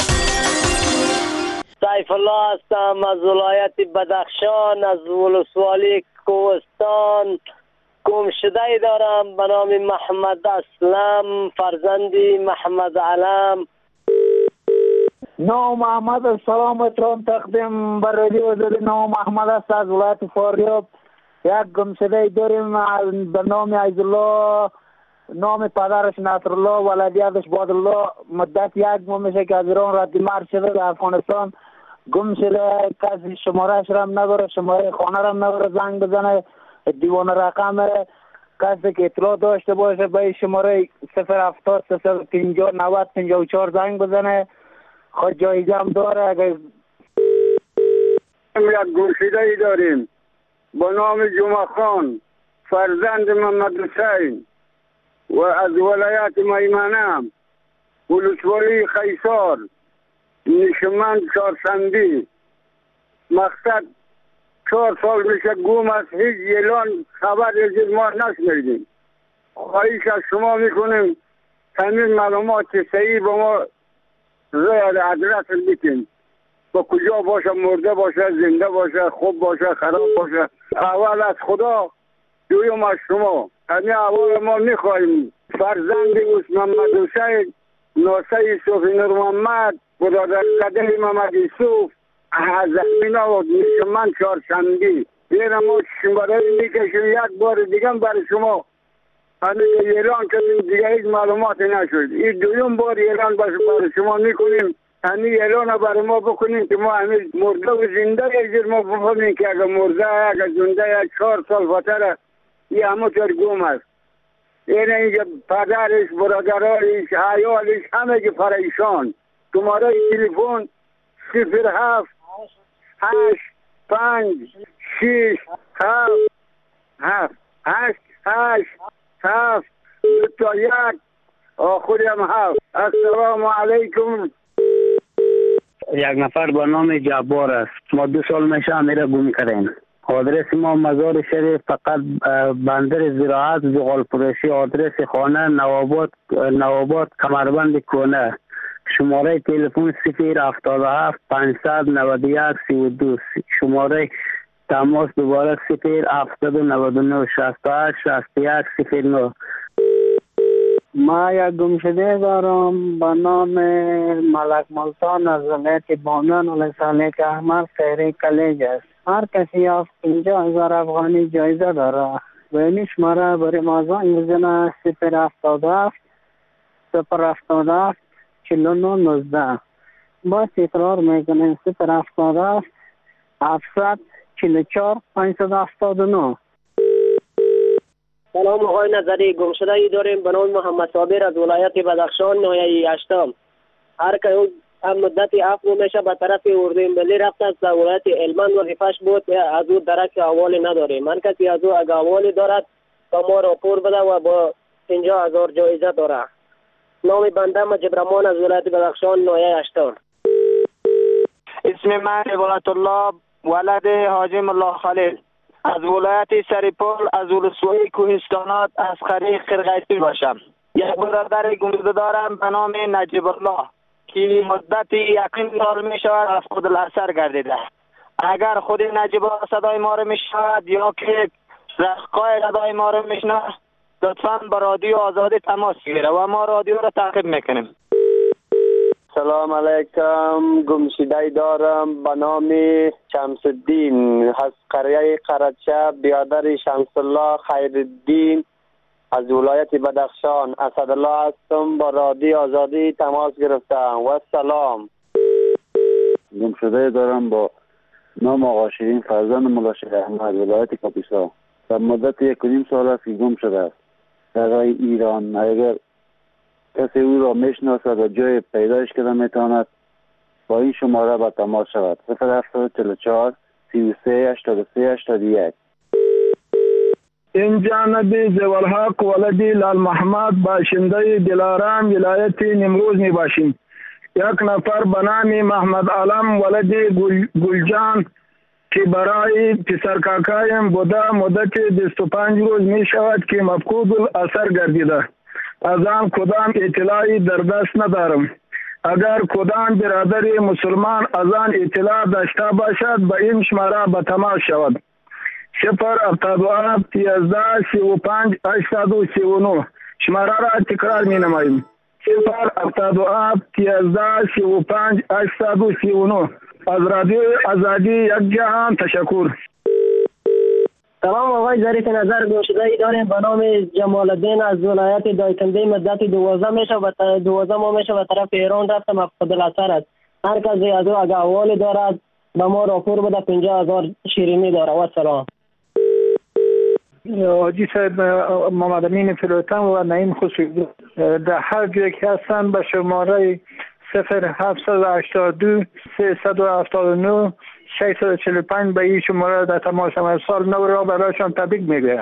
سیف الله هستم از ولایت بدخشان از ولسوالی کوهستان. گمشده دارم به نام محمد اسلم فرزندی محمد علم. نام محمد السلام اترام تقدیم بر رادیو آزادی. نام محمد است از ولایت فاریاب. یک گمشده داریم به نام عیدالله، نام پدرش نصرالله، ولدیتش بادالله. مدت 1 ماه میشه که از ایران رد مرد شده در افغانستان گم شده. کسی شمارهش را هم نداره، شماره خانه را هم نداره زنگ بزنه. دیوان رقم کسی که اطلاع داشته باشه به شماره 070 350 90 54 زنگ بزنه. خود جایزه هم داره. اگر یک گمشده ای داریم با نام جمعه خان فرزند محمد حسین و از ولایت میمنه ولسوالی خیسار نشمند چهارشنبه. مقصد 4 سال میشه گم است. هیچ اعلان خبر از ما نشنیدیم. خواهش از شما میکنیم تمام معلومات صحیح با ما روی ادرس بدین. با کجا باشه، مرده باشه، زنده باشه، خوب باشه، خراب باشه. اول از خدا، دوم از شما. همین اول ما میخواهیم فرزند اوست محمد حسین، ناسه یوسف نور محمد، برادر قدر محمد یوسف از زمینا و نشمن چهارشنبه. یه ما شماره میکشیم یک بار دیگه برای شما. همین اعلان کردیم دیگه هیچ معلومات نشد. این دوم بار اعلان برای شما میکنیم. همین اعلان برای ما بکنیم که ما همین مرده و زنده اجر ما بفهمیم که اگر مرده اگر زنده 4 سال فتره یه همونطور گم است. این اینکه پدرش، برادرش، عیالش همه که پریشان. شماره تلفن 07 8 5 6 7 8 8 7 تا 1 آخری هم 7. السلام علیکم. یک نفر با نام جبار است. ما 2 سال میشه امیره گم کردیم. آدرس ما مزار شریف فقط بندر زراعت زغال فروشی. آدرس خانه نواباد کمربند کنه. شماره تلفن 077 591 32. شماره تماس دوباره 0 799 68 61 09. ما یک گمشده دارم به نام ملک ملتان از ولایت بامیان ولسانه که احمد خیری کلیج است. هر کسی یافت 50,000 افغانی جایزه داره و این شماره برای مازان میزنه 077 077 4919. با تکرار میکنیم 077 744 579. سلام آقای نظری، گمشده ای داریم به نام محمد صابر از ولایت بدخشان ناحیه هشتم. هر که هم مدت 7 ماه میشه به طرف اردوی ملی رفت است در ولایت هلمند وظیفه‌اش بود، از او درک احوالی نداره. من کسی از او اگه احوالی دارد با ما راپور بده و با 50,000 جایزه داره. نام بنده مجیب رحمان از ولایت بدخشان ناحیه هشتم. اسم من عبادت الله ولد حاجی الله خلیل از ولایت سریپول از ولسوالی کوهستانات از خری خرقیسی باشم. یک برادر گمشده دارم به نام نجیب الله که مدت یقین سال می شود از خود الاثر گردیده. اگر خود نجیب الله صدای ما رو می شود یا که رفقای صدای ما رو می شود لطفاً با رادیو آزادی تماس گیره و ما رادیو رو تعقیب میکنیم. سلام علیکم. گمشده دارم به نام شمس الدین از قریه قرچه بیادر شمس الله خیرالدین از ولایت بدخشان. اسدالله هستم، با رادیو آزادی تماس گرفتم و سلام. گمشده دارم با نام آقا شیرین فرزند ملا شیخ احمد ولایت کاپیسا. در مدت 1.5 سال است که گم شده است در راه ایران. اگر کسی او را میشناسد و جای پیدایش کرده میتواند با این شماره به تماس شود. 0744 33 83 81. این جانب زوالحق ولدی لال محمد باشنده دلارام ولایت نمروز می باشیم. یک نفر به نام محمد علم ولدی گلجان که برای پسر کاکایم بوده مدت 25 روز می شود که مفقود الاثر گردیده. از آن کدام اطلاعی در دست ندارم. اگر کدام برادر مسلمان از آن اطلاع داشته باشد به این شماره به تماس شود. 077 13 35 839. شماره را تکرار می نماییم. 077 13 35 839. از رادیو آزادی یک جهان تشکر. سلام آقای ظریف نظر، گمشده ای داریم به نام جمال الدین از ولایت دایکنده مدت 12 ماه میشه به طرف ایران رفته مفقود الاثر است. هر کسی از او اگه احوالی دارد به ما راپور بده 50,000 شیرینی داره. و سلام. حاجی صاحب محمد امین فلوتن و نعیم خصوصی در هر جایی که هستن به شماره 0782 379 645 به این شماره در تماس هم. سال نو را برایشان تبریک میگویم.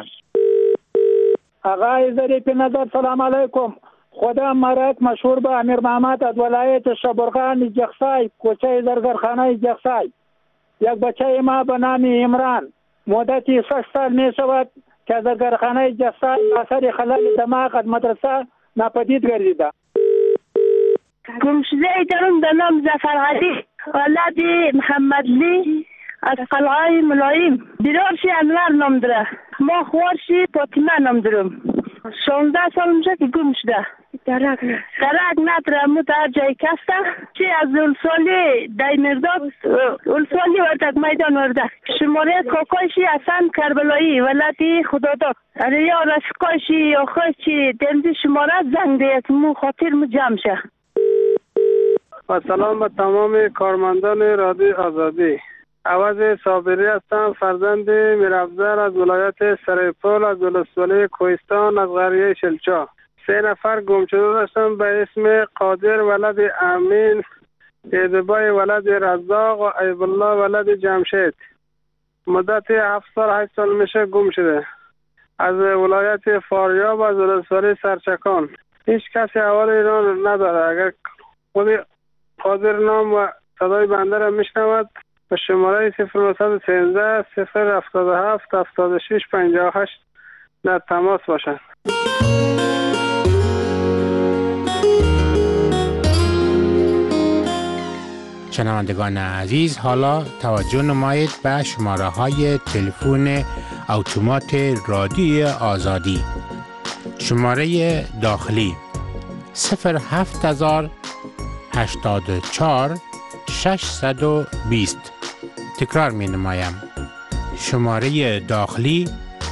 آقای ظریف نظر سلام علیکم. خدا مرک مشهور به امیر محمد از ولایت شبرغان جخسای کوچه زرگرخانه جخسای. یک بچه ما به نام عمران مدتی 6 سال می شود که زرگرخانه جخسای اثر خلل دماغ از مدرسه ناپدید گردیده. گمشده ای دارم به نام ظفر علی ولد محمد لی از قلعه ملایم. بیرارشی انور نام داره. ما خوارشی فاطمه نام دارم. 16 سال میشه که گم شده. درک نداره. مو در جای کسته چی از اولسوالی دای مرداد اولسوالی وردک میدان وردک. شماره کاکایشی حسن کربلایی ولدی خداداد. یا رفقایشی یا خوشی دمزی شماره زنگ دیت مو خاطر مو جمع شه. و سلام به تمام کارمندان رادیو آزادی. عوض صابری هستم، فرزند میرافزر از ولایت سریپول از ولسوالی کوهستان از قریه شلچا. 3 نفر گم شده داشتم به اسم قادر ولد امین، ایدبای ولد رزاق و ایب الله ولد جمشید. مدت 7 سال 8 سال میشه گم شده. از ولایت فاریاب از ولسوالی سرچکان. هیچ کسی احوال ایران نداره. اگر خود قادر نام و صدای بنده را میشنود به شماره 0913 077 76 58 در تماس باشند. شنوندگان عزیز، حالا توجه نمایید به شماره های تلفن اتومات رادیو آزادی. شماره داخلی 07084 620. تکرار می نمایم. شماره داخلی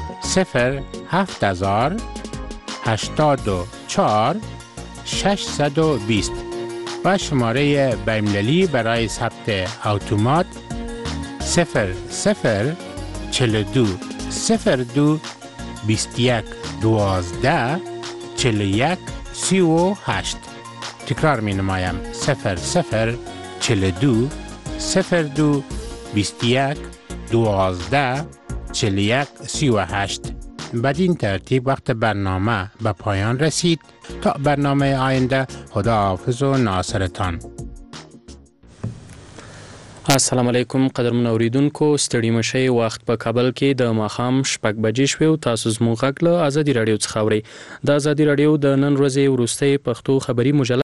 07084 620 و شماره بین‌المللی برای ثبت اتومات 0042 02 21 12 41 38. تکرار می نمایم. 0042 02 21 12 41 38. بدین ترتیب وقت برنامه به پایان رسید. تا برنامه آینده، خداحافظ و ناصرتان. السلام علیکم قدرمن اوریدونکو، ستړي مشئ. وخت په کابل کې د ماښام 6 بجې شوې او تاسو زموږ غږ له ازادي راډیو څخه اورئ. د ازادي راډیو د نن ورځې وروستۍ پښتو خبري مجله